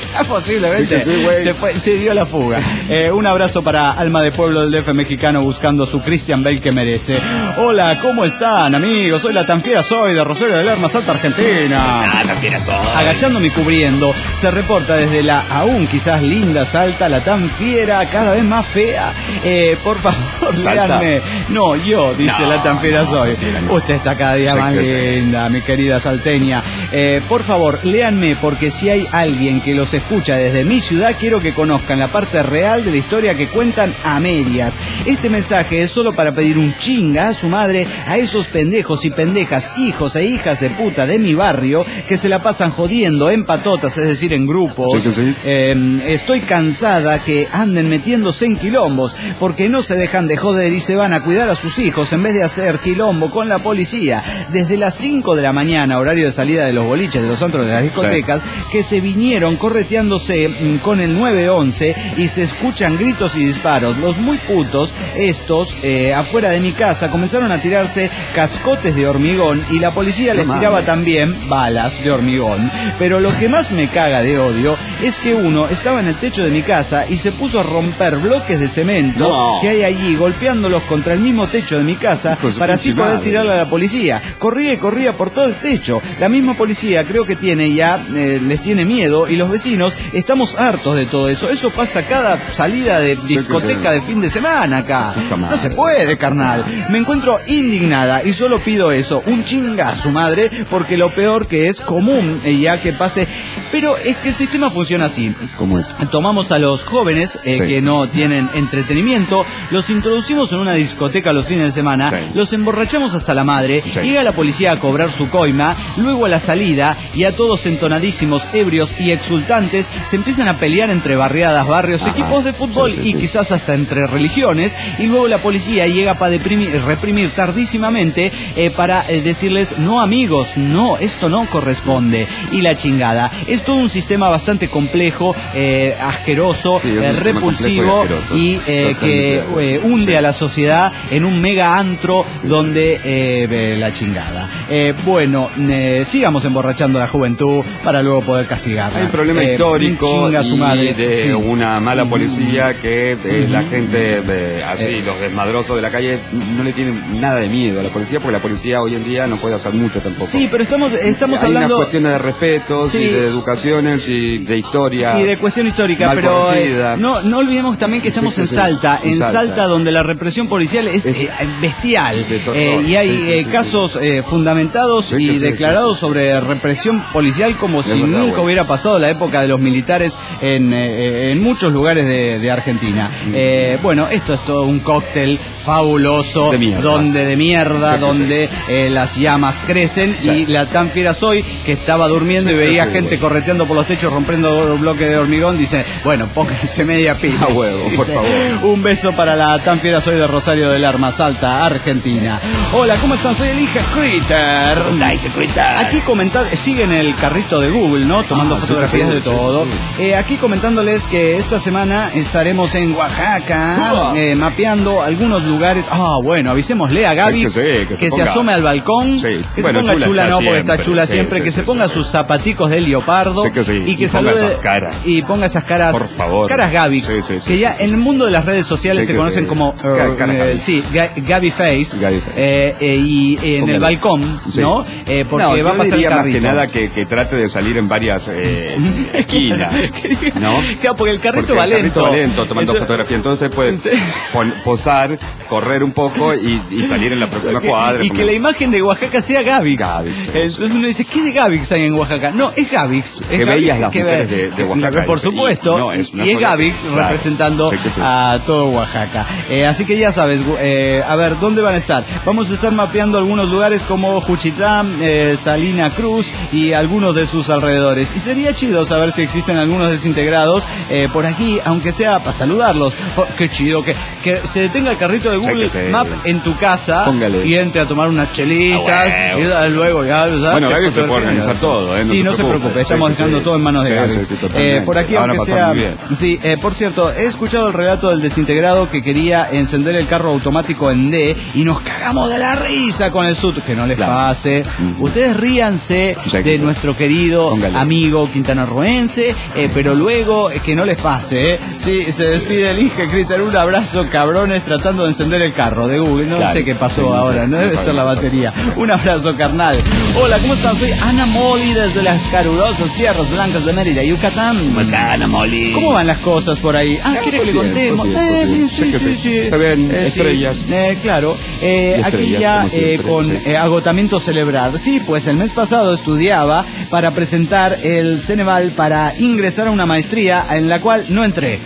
Posiblemente Sí, sí, güey. se, fue, se dio la fuga. Eh, un abrazo para Alma de Pueblo del D F mexicano buscando su Christian Bale que merece. Hola, ¿cómo están, amigos? Soy la tan fiera soy de Rosario de Lerma, Salta, Argentina. Ah, tan fiera soy. Agachándome y cubriendo, se reporta desde la aún quizás linda Salta, la tan fiera, cada vez más fea. Eh, por favor, Salta. léanme. No, yo, dice No, la tan fiera no, soy. no, no. Usted está cada día Sí, más que sí. linda, mi querida salteña. Eh, por favor, léanme, porque si hay alguien que los escucha desde mi ciudad, quiero que conozcan la parte real de la historia que cuentan a medias. Este mensaje es solo para pedir un chinga a su madre a esos pendejos y pendejas, hijos e hijas de puta de mi barrio, que se la pasan jodiendo en patotas, es decir, en grupos. Sí, sí, sí. Eh, estoy cansada que anden metiéndose en quilombos, porque no se dejan de joder y se van a cuidar a sus hijos en vez de hacer quilombo con la policía. Desde las cinco de la mañana, horario de salida de los boliches, de los antros, de las discotecas, sí, que se vinieron correteándose mm, con el nueve once y se escuchan gritos y disparos. Los muy putos, estos, eh, afuera de mi casa, comenzaron a tirarse cascotes de hormigón y la policía les tiraba también balas de hormigón. Pero lo que más me caga de odio es que uno estaba en el techo de mi casa y se puso a romper bloques de cemento No. que hay allí, golpeándolos contra el mismo techo de mi casa, Pues, para así madre. poder tirarle a la policía. Corría y corría por todo el techo. La misma policía creo que tiene ya, eh, les tiene miedo, y los vecinos estamos hartos de todo eso. Eso pasa cada salida de discoteca de fin de semana acá. No se puede, carnal. Me encuentro indignada y solo pido eso, un chinga a su madre, porque lo peor que es común, eh, ya que pase. Pero es que el sistema funciona así. ¿Cómo es? Tomamos a los jóvenes eh, Sí. que no tienen entretenimiento, los introducimos en una discoteca los fines de semana, Sí. los emborrachamos hasta la madre, Sí. llega la policía a cobrar su coima, luego a la salida, y a todos entonadísimos, ebrios y exultantes, se empiezan a pelear entre barriadas, barrios, Ajá. equipos de fútbol Sí, sí, y sí. quizás hasta entre religiones, y luego la policía llega para deprimir, reprimir tardísimamente eh, para eh, decirles, no amigos, no, esto no corresponde, y la chingada. Es todo un sistema bastante complejo, eh, asqueroso, Sí, es un eh, sistema repulsivo complejo y asqueroso. y eh, que Totalmente. eh, hunde Sí. a la sociedad en un mega antro donde eh, ve la chingada. Eh, bueno, eh, sigamos emborrachando a la juventud para luego poder castigarla. Hay un problema Eh, histórico chinga a su y madre. de Sí. una mala policía que eh, la Ujú. gente eh, así, Eh. los desmadrosos de la calle, no le tienen nada de miedo a la policía, porque la policía hoy en día no puede hacer mucho tampoco. Sí, pero estamos, estamos Hay hablando... unas cuestiones de respetos Sí. y de educaciones y de historia. Y de cuestión histórica, mal pero eh, conocida. no, no olvidemos también que estamos Sí, sí, en sí. Salta, En en Salta. Salta. donde la represión policial es, Es eh, bestial, de terror. eh, y hay Sí, sí, eh, sí, casos eh, fundamentados Sí, y que sí, declarados sí, sí. sobre represión policial como Es si verdad, nunca güey. hubiera pasado la época de los militares en, eh, en muchos lugares de, de Argentina. Mm. Eh, bueno, esto es todo un cóctel fabuloso, De mierda. donde de mierda, Sí, que donde eh, las llamas crecen, Sí. y la tan fiera soy que estaba durmiendo Sí, y veía sí, gente güey. correteando por los techos, rompiendo bloques de hormigón, dice, bueno, pónganse media pila. A huevo, por Dice, favor. un beso para la tan fiera soy de Rosario del Arma, Salta, Argentina. Hola, ¿cómo están? Soy el hija Critter. Ay, te cuenta. Aquí comentar, siguen el carrito de Google, ¿no? Tomando Ah, sí, fotografías sí, de sí, todo. sí. Eh, aquí comentándoles que esta semana estaremos en Oaxaca, Ah. eh, mapeando algunos lugares. Ah, bueno, avisémosle a Gaby Sí, que sí, que se se ponga. asome al balcón, Sí. que Bueno, se ponga chula chula, está no, porque está siempre. chula Sí, siempre, sí, que sí, se sí, ponga sí. sus zapaticos de leopardo Sí, que sí. y que Y ponga salude esas caras. y ponga esas caras, Por favor. caras Gavix, Sí, sí, sí, que ya sí, sí. en el mundo de las redes sociales Sí, se que conocen sí. como Ca- eh, caras eh, Gaby. sí, Ga- Gaby Face, Gaby Face. eh, eh, y en Póngale. el balcón, Sí. ¿no? Eh, porque No, va a yo pasar el diría más que carrito. nada que, que trate de salir en varias eh, esquinas, ¿no? Claro, porque el carrito Porque va el lento. carrito va lento, tomando Entonces- fotografía. Entonces puedes pon- posar, correr un poco y, y salir en la próxima Que- cuadra. y que la imagen de Oaxaca sea Gavix. Gavix, sí. Entonces uno dice, ¿qué de Gavix hay en Oaxaca? No, es Gavix. Es Que Gavix, veías las que mujeres ve- de- de Oaxaca, Por y- supuesto. y no, es una y es sola- Gavix claro. representando Sí, que sí. a todo Oaxaca. Eh, así que ya sabes, eh, a ver, ¿dónde van a estar? Vamos a estar mapeando algunos lugares como Juchitán, eh, Salina Cruz y algunos de sus alrededores. Y sería chido saber si existen algunos desintegrados eh, por aquí, aunque sea para saludarlos. Oh, qué chido, que, que se detenga el carrito de Google Sí, que sí. Map en tu casa. Póngale. Y entre a tomar unas chelitas Ah, bueno. y luego ya, ¿sabes? Bueno, Qué Gaby se puede fotografía. organizar todo, ¿eh? No sí, se no se preocupe. preocupe, está estamos sí, dejando sí. todo en manos de Sí, Gaby. sí, sí, totalmente. Eh, por aquí, La van a aunque pasar sea... muy bien. Sí, eh, por cierto, he escuchado el relato del desintegrado que quería encender el carro automático en D y nos cagamos de la risa con el S U T. Que no les Claro. pase. Mm. Ustedes ríanse Sí, de sí. nuestro querido Póngale. amigo quintanarroense, eh, pero luego eh, que no les pase, ¿eh? Sí, se despide el Inge Critter. Un abrazo, cabrones, tratando de encender el carro de Google. No Claro. sé qué pasó Sí, no sé, ahora, no no debe sabe, ser la no sabe. batería. Un abrazo, carnal. Hola, ¿cómo están? Soy Ana Moli desde las carurosas tierras blancas de Mérida, Yucatán. ¿Cómo está, Ana Molly? ¿Cómo van las cosas por ahí? Ah, Ah, ¿quiere que le bien, contemos? bien, Eh, bien. bien, Sé sí, que sí, se- sí. se ven Eh, sí. estrellas. Eh, claro. Eh, Y aquí estrellas, ya como eh, siempre, con sí. eh, agotamiento cerebral. Sí, pues el mes pasado estudiaba para presentar el Ceneval para ingresar a una maestría en la cual no entré.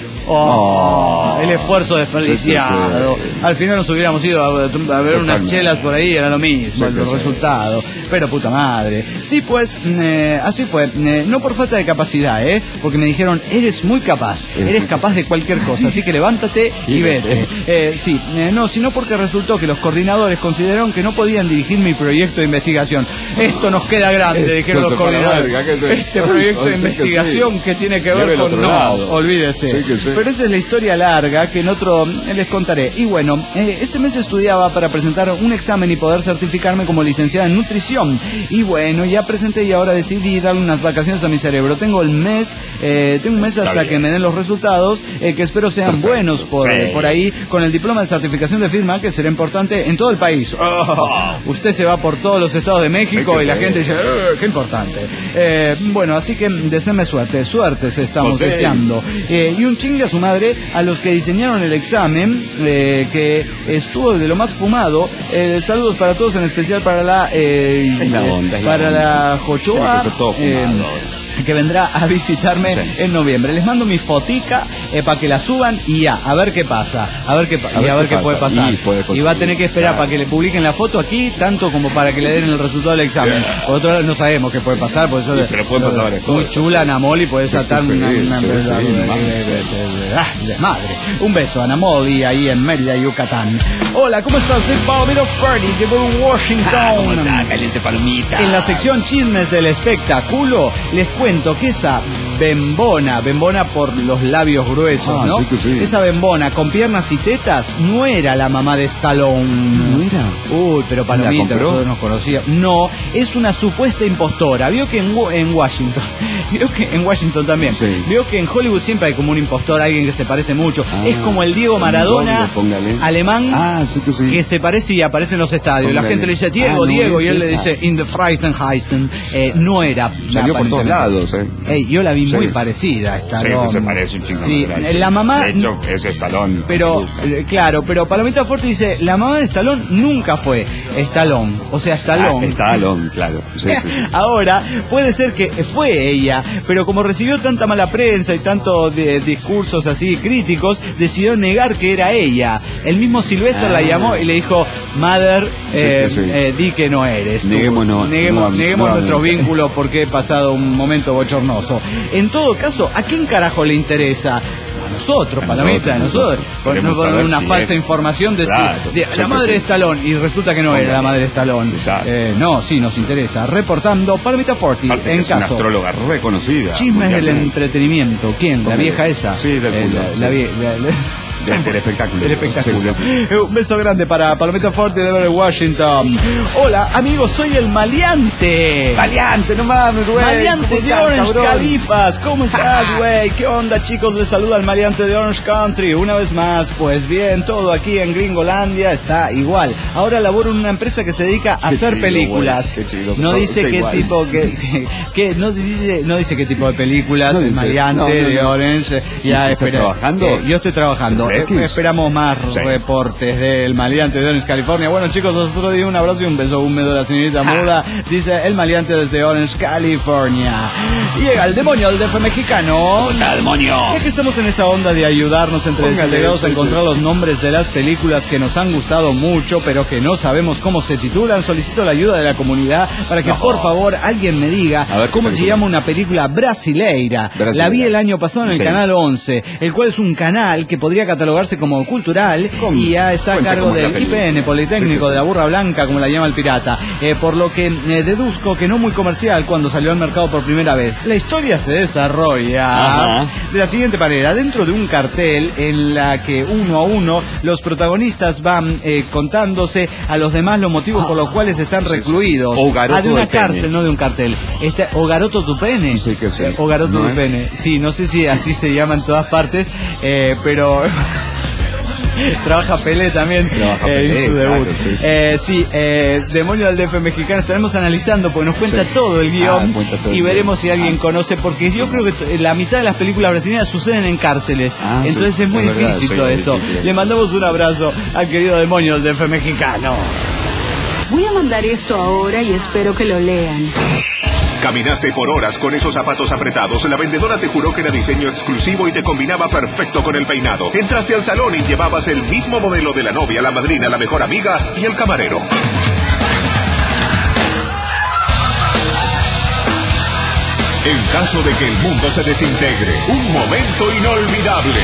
Oh, el esfuerzo desperdiciado. Sí, sí, sí. Al final nos hubiéramos ido a, a ver unas Totalmente. chelas por ahí, era lo mismo, Sí, el sí, sí. resultado. Pero puta madre. Sí, pues, eh, así fue. Eh, no por falta de capacidad, ¿eh? Porque me dijeron, eres muy capaz, eres capaz de cualquier cosa, así que levántate y Y vete. vete. Eh, sí, eh, no, sino porque resultó que los coordinadores consideraron que no podían dirigir mi proyecto de investigación. Esto nos queda grande, Esto dijeron los se para coordinadores. larga, que se- Este proyecto de Sí, que sí. investigación que tiene que ver Lleve al con... otro No, lado. olvídese. Sí, que sí. Pero esa es la historia larga que en otro eh, les contaré. Y bueno, eh, este mes estudiaba para presentar un examen y poder certificarme como licenciada en nutrición. Y bueno, ya presenté y ahora decidí darle unas vacaciones a mi cerebro. Tengo el mes, eh, tengo un mes Está hasta bien. que me den los resultados, eh, que espero sean Perfecto. buenos por, Sí. por ahí, con el diploma de certificación de firma, que será importante en todo el país. Oh, usted se va por todos los estados de México Sí que y la sí. gente dice, "Eh, qué importante". Eh, bueno, así que deseenme suerte, suertes estamos José. deseando. Eh, y un chingue a su madre a los que diseñaron el examen, eh, que estuvo de lo más fumado. Eh, saludos para todos, en especial para la, eh, Es la onda, es la para onda. la Jochoa, Tiene que ser todo eh, fumado. que vendrá a visitarme Sí. en noviembre. Les mando mi fotica eh, para que la suban y ya, a ver qué pasa, a ver qué, pa- A y ver a ver qué qué puede pasa. pasar. Y puede Y va a conseguir, tener que esperar claro. para que le publiquen la foto aquí, tanto como para que le den el resultado del examen. Por otro lado, no sabemos qué puede pasar, por eso Sí, pero pueden pasar varias muy cosas. chula Anamoli, puede Sí, saltar sí, una, sí, una sí, empresa- sí, vamos, sí. Ah, de madre. Un beso, Anamoli, ahí en Mérida, Yucatán. Hola, ¿cómo estás? Soy Palomino Ferdi, de Washington. Ah, ¿cómo está, caliente palomita? En la sección chismes del espectáculo, les cuento que esa bembona, bembona por los labios gruesos, Ah, ¿no? sí que sí. Esa bembona con piernas y tetas no era la mamá de Stallone. ¿No era? Uy, pero Palomita, compró? nosotros nos conocíamos. No, es una supuesta impostora. Vio que en, Wa- en Washington, vio que en Washington también, Sí. vio que en Hollywood siempre hay como un impostor, alguien que se parece mucho. Ah, es como el Diego un Maradona, doble, póngale. alemán, Ah, sí que sí. que se parece y aparece en los estadios. La Póngale. gente le dice Diego, Ah, no, Diego, y es él le esa. dice In the Frightenheisten. Eh, no era. Salió por todos aparentemente. lados, ¿eh? Ey, yo la vi Sí. muy parecida a Stallone. Sí, se parece un chingo. Sí, ¿verdad? la mamá. De hecho, es Estalón. Pero, eh, claro, pero Palomita Fuerte dice, la mamá de Stallone nunca fue Stallone. O sea, Stallone. Ah, Estalón, claro. Sí, sí, sí. Ahora, puede ser que fue ella, pero como recibió tanta mala prensa y tantos de- discursos así críticos, decidió negar que era ella. El mismo Sylvester Ah. la llamó y le dijo, Mother, Sí, eh, sí. eh, di que no eres. tú. Neguémonos, Neguemos, nuevamente, neguemos nuestros nuevamente. vínculos porque he pasado un momento bochornoso. En todo caso, ¿a quién carajo le interesa? A nosotros, A Palomita, a nosotros. nosotros. Por no Queremos poner saber una si falsa es- información de, si- Claro, de la siempre madre de sí. Stallone y resulta que no era la madre de Stallone. Exacto. Eh, no, sí, nos interesa. Reportando Palomita Forti, Aparte que en es una caso. astróloga reconocida. Chismes del mundialmente. entretenimiento. ¿Quién? ¿La Póngale. vieja esa? Sí, del Eh, culo, la- sí. la vie- la- la- Del, del espectáculo. del espectáculo. Sí, sí. Eh, Un beso grande para Palomita Forti de Everett, Washington. Hola, amigos, soy el Maleante. Valiante, no mames, güey. Maleante ¿Cómo de estás, Orange cabrón? Califas, ¿cómo estás, güey? ¿Qué onda, chicos? Les saluda el Maleante de Orange Country. Una vez más, pues bien, todo aquí en Gringolandia está igual. Ahora laboro en una empresa que se dedica a Qué hacer chido, películas. güey, qué chido, No todo dice está qué igual. tipo, que, que no dice, no dice qué tipo de películas. No el dice. Maleante No, no, de no. Orange. ¿Y Ya usted está espera- trabajando? eh, yo estoy trabajando. ¿Triple X? Eh, esperamos más Sí. reportes del Maleante de Orange, California. Bueno, chicos, nosotros dimos un abrazo y un beso húmedo a la señorita Muda. Dice el Maleante desde Orange, California. Llega el demonio del D F mexicano. ¡Hola, demonio! Ya que estamos en esa onda de ayudarnos entre Póngale, desintegrados a sí, encontrar sí. los nombres de las películas que nos han gustado mucho, pero que no sabemos cómo se titulan, solicito la ayuda de la comunidad para que No. por favor alguien me diga A ver, ¿qué cómo se película? llama una película brasileira. Brasileira. La vi el año pasado en el Sí. canal once, el cual es un canal que podría catalogar catalogarse como cultural ¿Cómo? y ya está a Cuenta cargo cómo es la del I P N, película. Politécnico Sí, sí, sí. de la Burra Blanca, como la llama el pirata, eh, por lo que eh, deduzco que no muy comercial cuando salió al mercado por primera vez. La historia se desarrolla Ajá. de la siguiente manera: dentro de un cartel en la que uno a uno los protagonistas van eh, contándose a los demás los motivos por los cuales están recluidos. O garoto Ah, de una del pene. cárcel, no de un cartel. Este, o garoto tu pene. Sí, que sí. O garoto ¿No tu es? pene. Sí, no sé si así se llama en todas partes, eh, pero... Trabaja Pelé también Trabaja eh, Pelé, en su debut. claro, sí, sí. Eh, sí, eh, Demonio del D F mexicano, estaremos analizando porque nos cuenta Sí. todo el guión Ah, cuenta todo el y guión. veremos si alguien Ah. conoce, porque yo creo que t- la mitad de las películas brasileñas suceden en cárceles, Ah, sí, entonces es muy es verdad, difícil sí, todo es esto. difícil. Le mandamos un abrazo al querido Demonio del D F mexicano. Voy a mandar esto ahora y espero que lo lean. Caminaste por horas con esos zapatos apretados. La vendedora te juró que era diseño exclusivo y te combinaba perfecto con el peinado. Entraste al salón y llevabas el mismo modelo de la novia, la madrina, la mejor amiga y el camarero. En caso de que el mundo se desintegre, un momento inolvidable.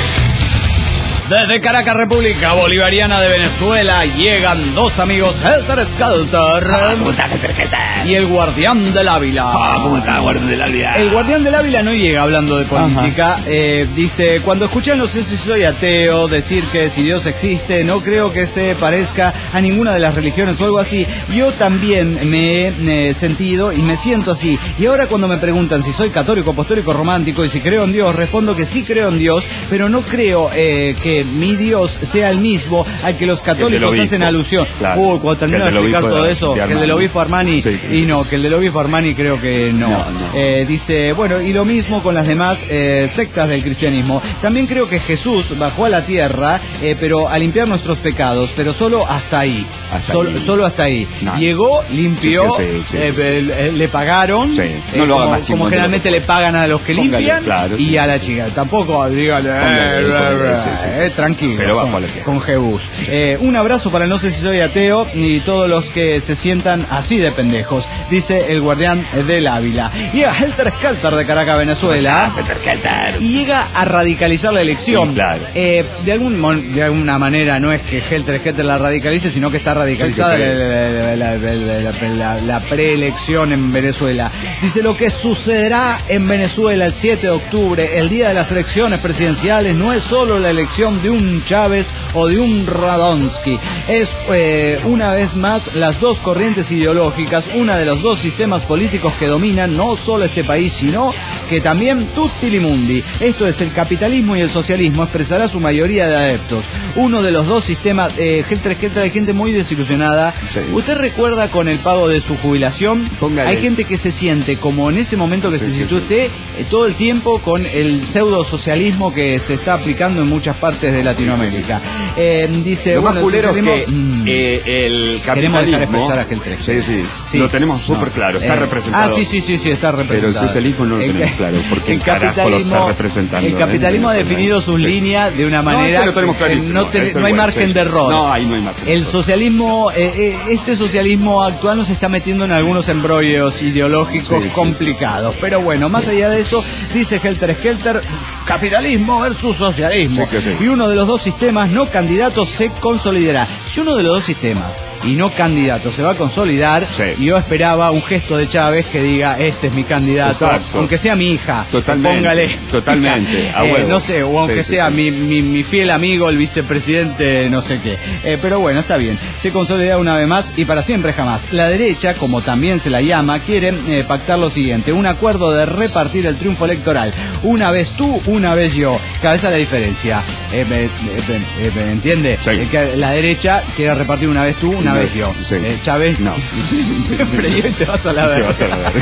Desde Caracas, República Bolivariana de Venezuela, llegan dos amigos, Helter Skelter ¿Cómo está, Helter Skelter? y el Guardián del Ávila. Ah, ¿cómo está, Guardián del Ávila? El Guardián del Ávila no llega hablando de política. Eh, dice, cuando escuché, no sé si soy ateo, decir que si Dios existe, no creo que se parezca a ninguna de las religiones o algo así. Yo también me he eh, sentido y me siento así. Y ahora cuando me preguntan si soy católico, apostólico, romántico y si creo en Dios, respondo que sí creo en Dios, pero no creo eh, que mi Dios sea el mismo al que los católicos obispo. hacen alusión. Claro. Uy, cuando termino Que de el del explicar obispo todo de- eso, de que el del Armani. obispo Armani, Sí. y no, que el del obispo Armani creo que no. No, no. Eh, dice, bueno, y lo mismo con las demás eh, sectas del cristianismo. También creo que Jesús bajó a la tierra, eh, pero a limpiar nuestros pecados, pero solo hasta ahí. Hasta Sol- ahí. Solo hasta ahí. No. Llegó, limpió, Sí, sí, sí, eh, sí. eh, le pagaron, Sí. eh, No lo haga como, más chingón como de lo generalmente que le pagan a los que Póngale, limpian, claro, y sí. a la chica. Tampoco, dígale, Póngale, eh, póngale, eh, sí, sí. eh, tranquilo. Pero bajo con, a la tierra. con Jebus. Eh, un abrazo para no sé si soy ateo y todos los que se sientan así de pendejos, dice el Guardián del Ávila. Llega Helter Skelter de Caracas, Venezuela, Helter Skelter. y llega a radicalizar la elección. Sí, claro. Eh, de, algún, mon- de alguna manera no es que Helter Skelter la radicalice, sino que está radicalizada Sí, que sí. la, la- la- la- la- la- la preelección en Venezuela. Dice, lo que sucederá en Venezuela el siete de octubre, el día de las elecciones presidenciales, no es solo la elección de un Chávez o de un Radonsky, es eh, una vez más las dos corrientes ideológicas, una de los dos sistemas políticos que dominan no solo este país, sino que también Tuttilimundi. Esto es, el capitalismo y el socialismo expresará su mayoría de adeptos. Uno de los dos sistemas, eh, Helter Skelter, hay gente muy desilusionada. Sí. ¿Usted recuerda con el pago de su jubilación? Póngale. Hay gente que se siente como en ese momento que Sí, se sí, situó sí. usted, eh, todo el tiempo con el pseudo socialismo que se está aplicando en muchas partes de Latinoamérica. Eh, dice, Lo más bueno, el culero es socialismo- que Mm. eh, el Queremos dejar capitalismo... expresar a Helter Sí, sí, Sí. lo tenemos súper No. claro, está Eh, representado. Ah, sí, sí, sí, sí, está Pero representado. el socialismo no lo El- tenemos claro, porque el el carajo lo capitalismo, está representando, el ¿eh? capitalismo ha definido sus Sí. líneas de una No, manera eso lo tenemos que clarísimo, no, te- eso no hay es bueno, margen sí, de sí. error. No, ahí no hay margen de El error. socialismo, eh, eh, este socialismo actual nos está metiendo en algunos embrollos ideológicos Sí, sí, complicados. Pero bueno, más allá de eso, dice Helter Skelter, capitalismo versus socialismo. Sí que sí. Y uno de los dos sistemas no candidatos se consolidará. Si uno de los dos sistemas y no candidato se va a consolidar, Sí. yo esperaba un gesto de Chávez que diga, este es mi candidato, Exacto. aunque sea mi hija. Totalmente, Póngale. totalmente, a Eh, huevo. no sé, o aunque Sí, sí, sea sí. Mi, mi, mi fiel amigo, el vicepresidente, no sé qué. Eh, pero bueno, está bien. Se consolida una vez más y para siempre jamás. La derecha, como también se la llama, quiere eh, pactar lo siguiente, un acuerdo de repartir el triunfo electoral. Una vez tú, una vez yo. Cabeza la diferencia. Eh, me, eh, eh, ¿me entiende? Sí. Eh, que la derecha quiere repartir una vez tú, una No, vez yo. sí. Eh, Chávez, No. siempre yo y te vas a la Te verga. vas a la verga.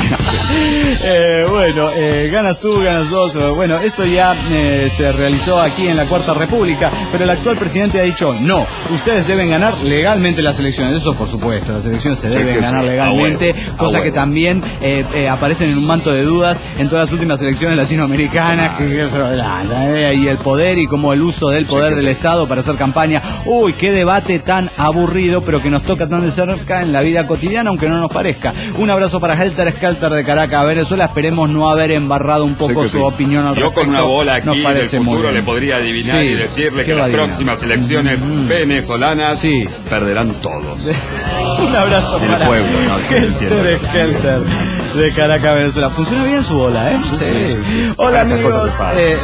Eh, bueno, eh, ganas tú, ganas dos. eh, Bueno, esto ya eh, se realizó aquí en la Cuarta República, pero el actual presidente ha dicho, no, ustedes deben ganar legalmente las elecciones. Eso por supuesto, las elecciones se Sí, deben que ganar sí, a legalmente, huevo, a cosa que huevo. también eh, eh, aparecen en un manto de dudas en todas las últimas elecciones latinoamericanas, Ah. que, que- la- la- y el poder y como el uso del poder que del sí. Estado para hacer campaña. Uy, qué debate tan aburrido, pero que nos nos toca tan de cerca en la vida cotidiana, aunque no nos parezca. Un abrazo para Helter Skelter de Caracas, Venezuela. Esperemos no haber embarrado un poco Sí, su sí. opinión al Yo respecto. con una bola aquí Nos del parece muy futuro bien. le podría adivinar Sí. y decirle ¿Qué que va a las adivinar? próximas elecciones Mm. venezolanas Sí. perderán todos. Un abrazo Del para pueblo, ¿no? Helter Skelter de Caracas, Venezuela. Funciona bien su bola, ¿eh? sí, sí, sí. Hola Estas amigos. cosas se pasan. eh,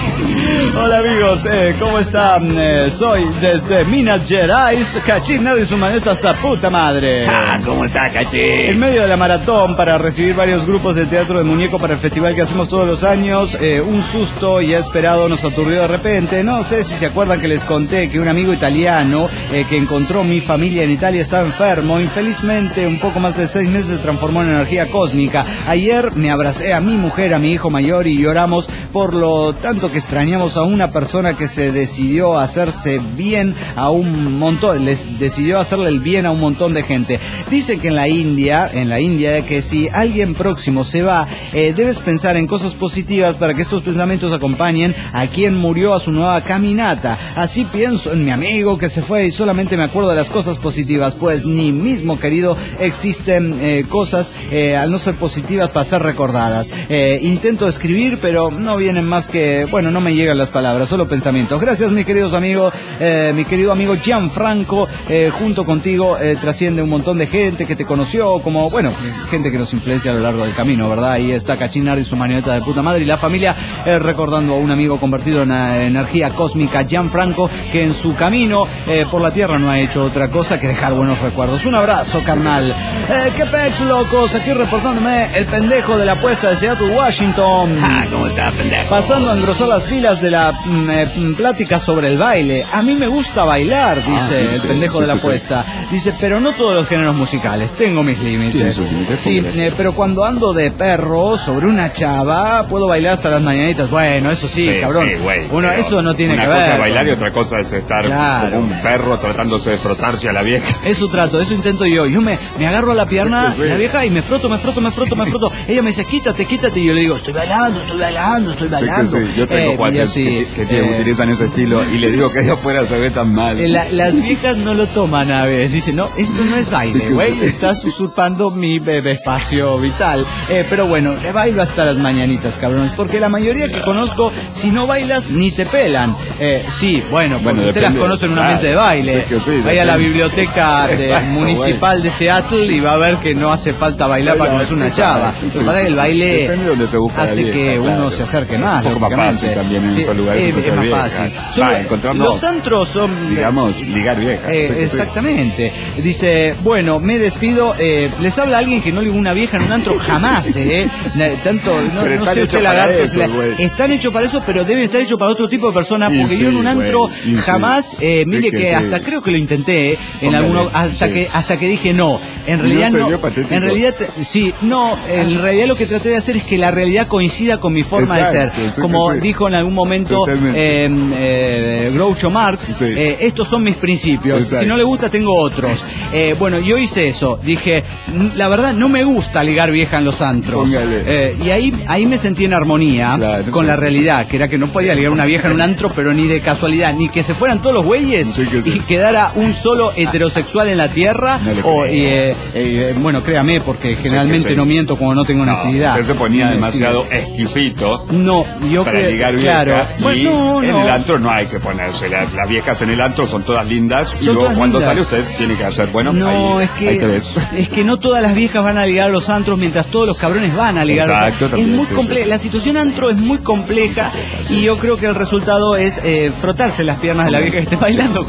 Hola amigos, eh, ¿cómo están? Eh, soy desde Minas Gerais, Cachín y su maneta hasta puta madre. Ah, ¿cómo está, Cachín? En medio de la maratón para recibir varios grupos de teatro de muñeco para el festival que hacemos todos los años, eh, un susto ya esperado nos aturdió de repente. No sé si se acuerdan que les conté que un amigo italiano eh, que encontró mi familia en Italia estaba enfermo. Infelizmente, un poco más de seis meses se transformó en energía cósmica. Ayer me abracé a mi mujer, a mi hijo mayor y lloramos por lo tanto que extrañamos a una persona que se decidió hacerse bien a un montón, les decidió hacerle el bien a un montón de gente. Dicen que en la India, en la India, que si alguien próximo se va, eh, debes pensar en cosas positivas para que estos pensamientos acompañen a quien murió a su nueva caminata. Así pienso en mi amigo que se fue y solamente me acuerdo de las cosas positivas, pues ni mismo querido existen eh, cosas eh, al no ser positivas para ser recordadas. Eh, intento escribir, pero no vienen más que, bueno, no me llegan las palabras, solo pensamientos. Gracias, mis queridos amigos, eh, mi querido amigo Gianfranco, eh, junto contigo eh, trasciende un montón de gente que te conoció, como, bueno, gente que nos influencia a lo largo del camino, ¿verdad? Ahí está Cachinar y su marioneta de puta madre y la familia eh, recordando a un amigo convertido en eh, energía cósmica, Gianfranco, que en su camino eh, por la tierra no ha hecho otra cosa que dejar buenos recuerdos. Un abrazo, carnal. Eh, qué pex, locos, aquí reportándome el pendejo de la apuesta de Seattle, Washington. Ah, ¿cómo está, pendejo? Pasando a engrosar las filas de la mm, eh, mm, plática sobre el baile. A mí me gusta bailar, dice Ah, el sí, pendejo sí, de la sí, sí. apuesta. Dice, pero no todos los géneros musicales, tengo mis límites. Tiene sus límites, Sí, ¿por qué? eh, pero cuando ando de perro sobre una chava, puedo bailar hasta las mañanitas. Bueno, eso sí, cabrón. sí, güey, Uno, pero eso no tiene una que cosa ver. es bailar y con- otra cosa es estar Claro. como un perro tratándose de frotarse a la vieja. Eso trato, eso intento yo. Yo me, me agarro a la pierna Sí, sí. de la vieja y me froto, me froto, me froto, me froto. Ella me dice, quítate, quítate. Y yo le digo, estoy bailando, estoy bailando, estoy Sí, que bailando. sí. Yo tengo Eh, y cuates así, que, que tienen- eh, utilizan ese estilo y le digo que de afuera se ve tan mal. Eh, la- las viejas no lo toman a veces. Dicen, no, esto no es Sí, baile, que güey. sí. Estás usurpando mi bebé espacio vital. Eh, pero bueno, le bailo hasta las mañanitas, cabrones. Porque la mayoría que conozco, si no bailas, ni te pelan. Eh, sí, bueno, porque Bueno, usted las depende, conoce en un claro. ambiente de baile. Sí, que sí, Vaya a la depende. biblioteca de- Exacto, municipal de Seattle y va a ver que no hace falta bailar para conocer una chava. Sí, Lo que pasa es que el baile depende de donde se busca la hace vieja, que uno claro. se acerque más. Es un poco más lógicamente. fácil también en Sí, esos lugares eh, es encontrar más vieja. fácil. Va, Sobre- encontrar no. los antros son... Digamos, ligar vieja. Eh, Sí, que sí. exactamente. Dice, bueno, me despido. Eh, les habla alguien que no ligó una vieja en un antro jamás, ¿eh? Na- Tanto, no, Pero no están sé hechos usted, para lagarto, eso, si la- güey. están hechos para eso, pero deben estar hechos para otro tipo de personas, Y porque sí, yo en un antro güey, y sí. jamás, eh, Sí mire que que, sí. hasta creo que lo intenté, ¿eh? En Póngale, alguno, hasta sí. que hasta que dije no. En ¿No realidad se no. vio patético? En realidad, te- sí, no, en realidad lo que traté de hacer es que la realidad coincida con mi forma Exacto, de sí ser. que Como sí. dijo en algún momento Totalmente. eh, eh, Groucho Marx, Sí. eh, estos son mis principios. Exacto. Si no le gusta, tengo otros. Eh, bueno, yo hice eso. Dije, "N- la verdad, no me gusta ligar vieja en los antros. Póngale. Eh, y ahí, ahí me sentí en armonía Claro, con sí. la realidad, que era que no podía ligar una vieja en un antro, pero ni de casualidad, ni que se fueran todos los güeyes Sí, que sí. y quedara un solo heterosexual en la tierra. No le o, creo. y, eh, eh, bueno, créame, porque generalmente sí. no miento como no tengo No, necesidad. usted se ponía Sí. demasiado exquisito No, yo para creo- ligar vieja. claro. Y Bueno, no, en no. el antro no hay que ponerse. La- Las viejas en el antro son todas lindas. y Son luego todas cuando lindas. sale usted tiene que hacer, bueno, No, ahí, es que ahí te ves. es que no todas las viejas van a ligar a los antros mientras todos los cabrones van a ligar. Exacto, es también, muy sí, comple- sí. La situación antro es muy compleja y yo creo que el resultado es eh, frotarse las piernas de la vieja que esté bailando.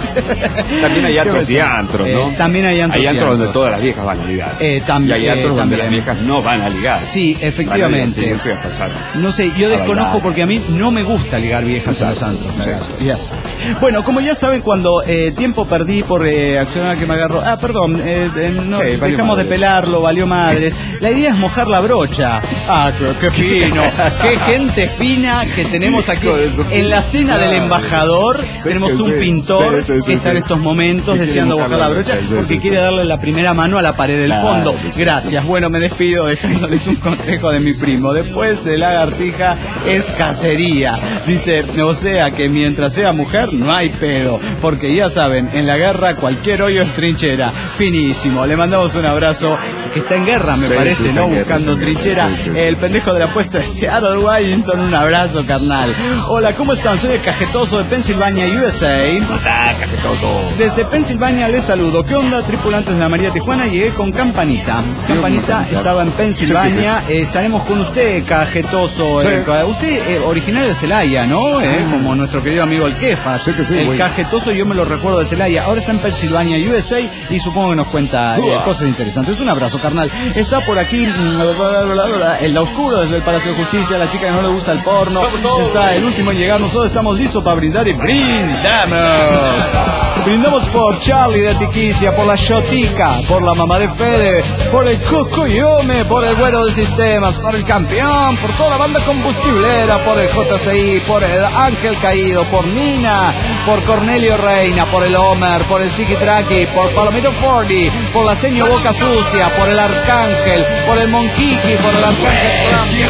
También hay antros y ¿Qué antros, ¿no? Eh, también hay antros Hay y antros donde antros. todas las viejas van a ligar. Eh, también, y hay antros eh, donde también. las viejas no van a ligar. Sí, efectivamente. Van a divertirse y a pasar. No sé, yo A desconozco bailar. porque a mí no me gusta ligar viejas en los Exacto, antros. exacto. Ya está. Bueno, como ya saben, cuando eh, tiempo perdí por eh, accionar que me agarró. Ah, perdón, eh, eh, no, Sí, valió dejamos de madre. pelarlo, valió madres. La idea es mojar la brocha. Ah, qué, qué fino. Qué gente fina que tenemos aquí. Hijo de su En la cena puta del madre. embajador Sí, tenemos que un sí. pintor Sí, sí, sí, que está sí. estos momentos deseando bajar la brocha porque quiere darle la primera mano a la pared del fondo. Gracias. Bueno, me despido dejándoles un consejo de mi primo. Después de lagartija es cacería. Dice, o sea que mientras sea mujer no hay pedo, porque ya saben, en la guerra cualquier hoyo es trinchera. Finísimo. Le mandamos un abrazo, que está en guerra me sí, parece, sí, ¿no? Buscando guerra, trinchera. Sí, sí. El pendejo de la puesta de Seattle, Washington. Un abrazo, carnal. Hola, ¿cómo están? Soy el Cajetoso de Pensilvania, U S A. ¿Cómo está, Cajetoso? Desde Pensilvania les saludo. ¿Qué onda, tripulantes de la María Tijuana? Llegué con Campanita. Campanita estaba en Pensilvania. Sí, sí. Eh, estaremos con usted, Cajetoso. Sí. Eh, usted, eh, originario de Celaya, ¿no? Eh, como nuestro querido amigo el Kefa. Sí, sí, el güey. Cajetoso yo me lo recuerdo de Celaya. Ahora está en Pensilvania, U S A, y supongo que nos cuenta eh, cosas interesantes. Un abrazo, carnal. Está por aquí el oscuro desde el Palacio de Justicia, la chica que no le gusta el porno. Está el último en llegar. Nosotros estamos listos para brindar y brindamos. Brindamos por Charlie de Tiquicia, por la Shotica, por la mamá de Fede, por el Cucuyume, por el Güero de Sistemas, por el Campeón, por toda la banda combustiblera, por el J C I, por el Ángel Caído, por Nina, por Cornelio Reina, por el Homer, por el Siki Traki, por Palomito Fordy, por la Seño Boca Sucia, por el Arcángel, por el Monquiqui, por el Arcángel.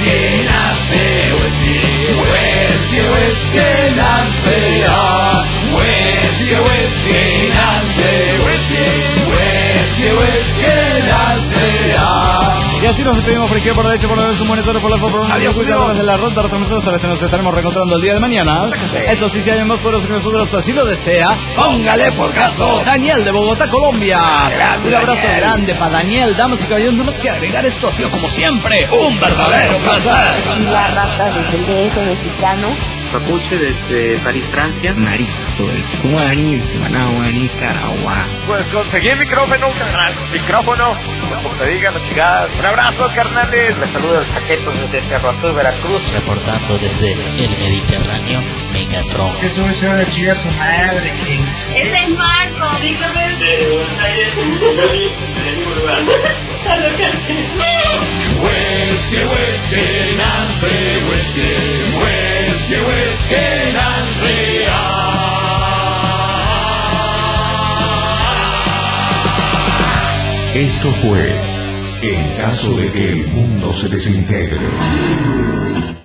Whiskey, whiskey, Nancy, ah. Whiskey, whiskey, Nancy, whiskey, whiskey, whiskey, Nancy, ah. Y así nos despedimos por izquierda, por derecha, por derecha, un monitores, por la por un adiós, cuidado de la ronda, retransmisión, tal vez nos estaremos reencontrando el día de mañana. Eso sí, si hay más poderoso que nosotros, así lo desea, póngale por caso. Daniel de Bogotá, Colombia. Grande, un abrazo Daniel. Grande para Daniel, damas y caballeros, no más que agregar, esto ha sido como siempre un verdadero placer. La rata desde el D F mexicano. Papuche desde París, Francia. Marico, Guaraní, Guaraní, Nicaragua. Pues conseguí micrófono, carnal. Micrófono, como te digan las chigadas. Un abrazo, carnales. Les saludo el Cajetos desde Cerro Azul, Veracruz. Reportando desde el Mediterráneo, Megatron. Que tú se va a chingar tu madre, King. Es el Marco, dígame. De Buenos Aires, de ningún lugar. Whiskey, whiskey, Nancy, whiskey, whiskey, whiskey, Nancy, ah. Esto fue En caso de que el mundo se desintegre.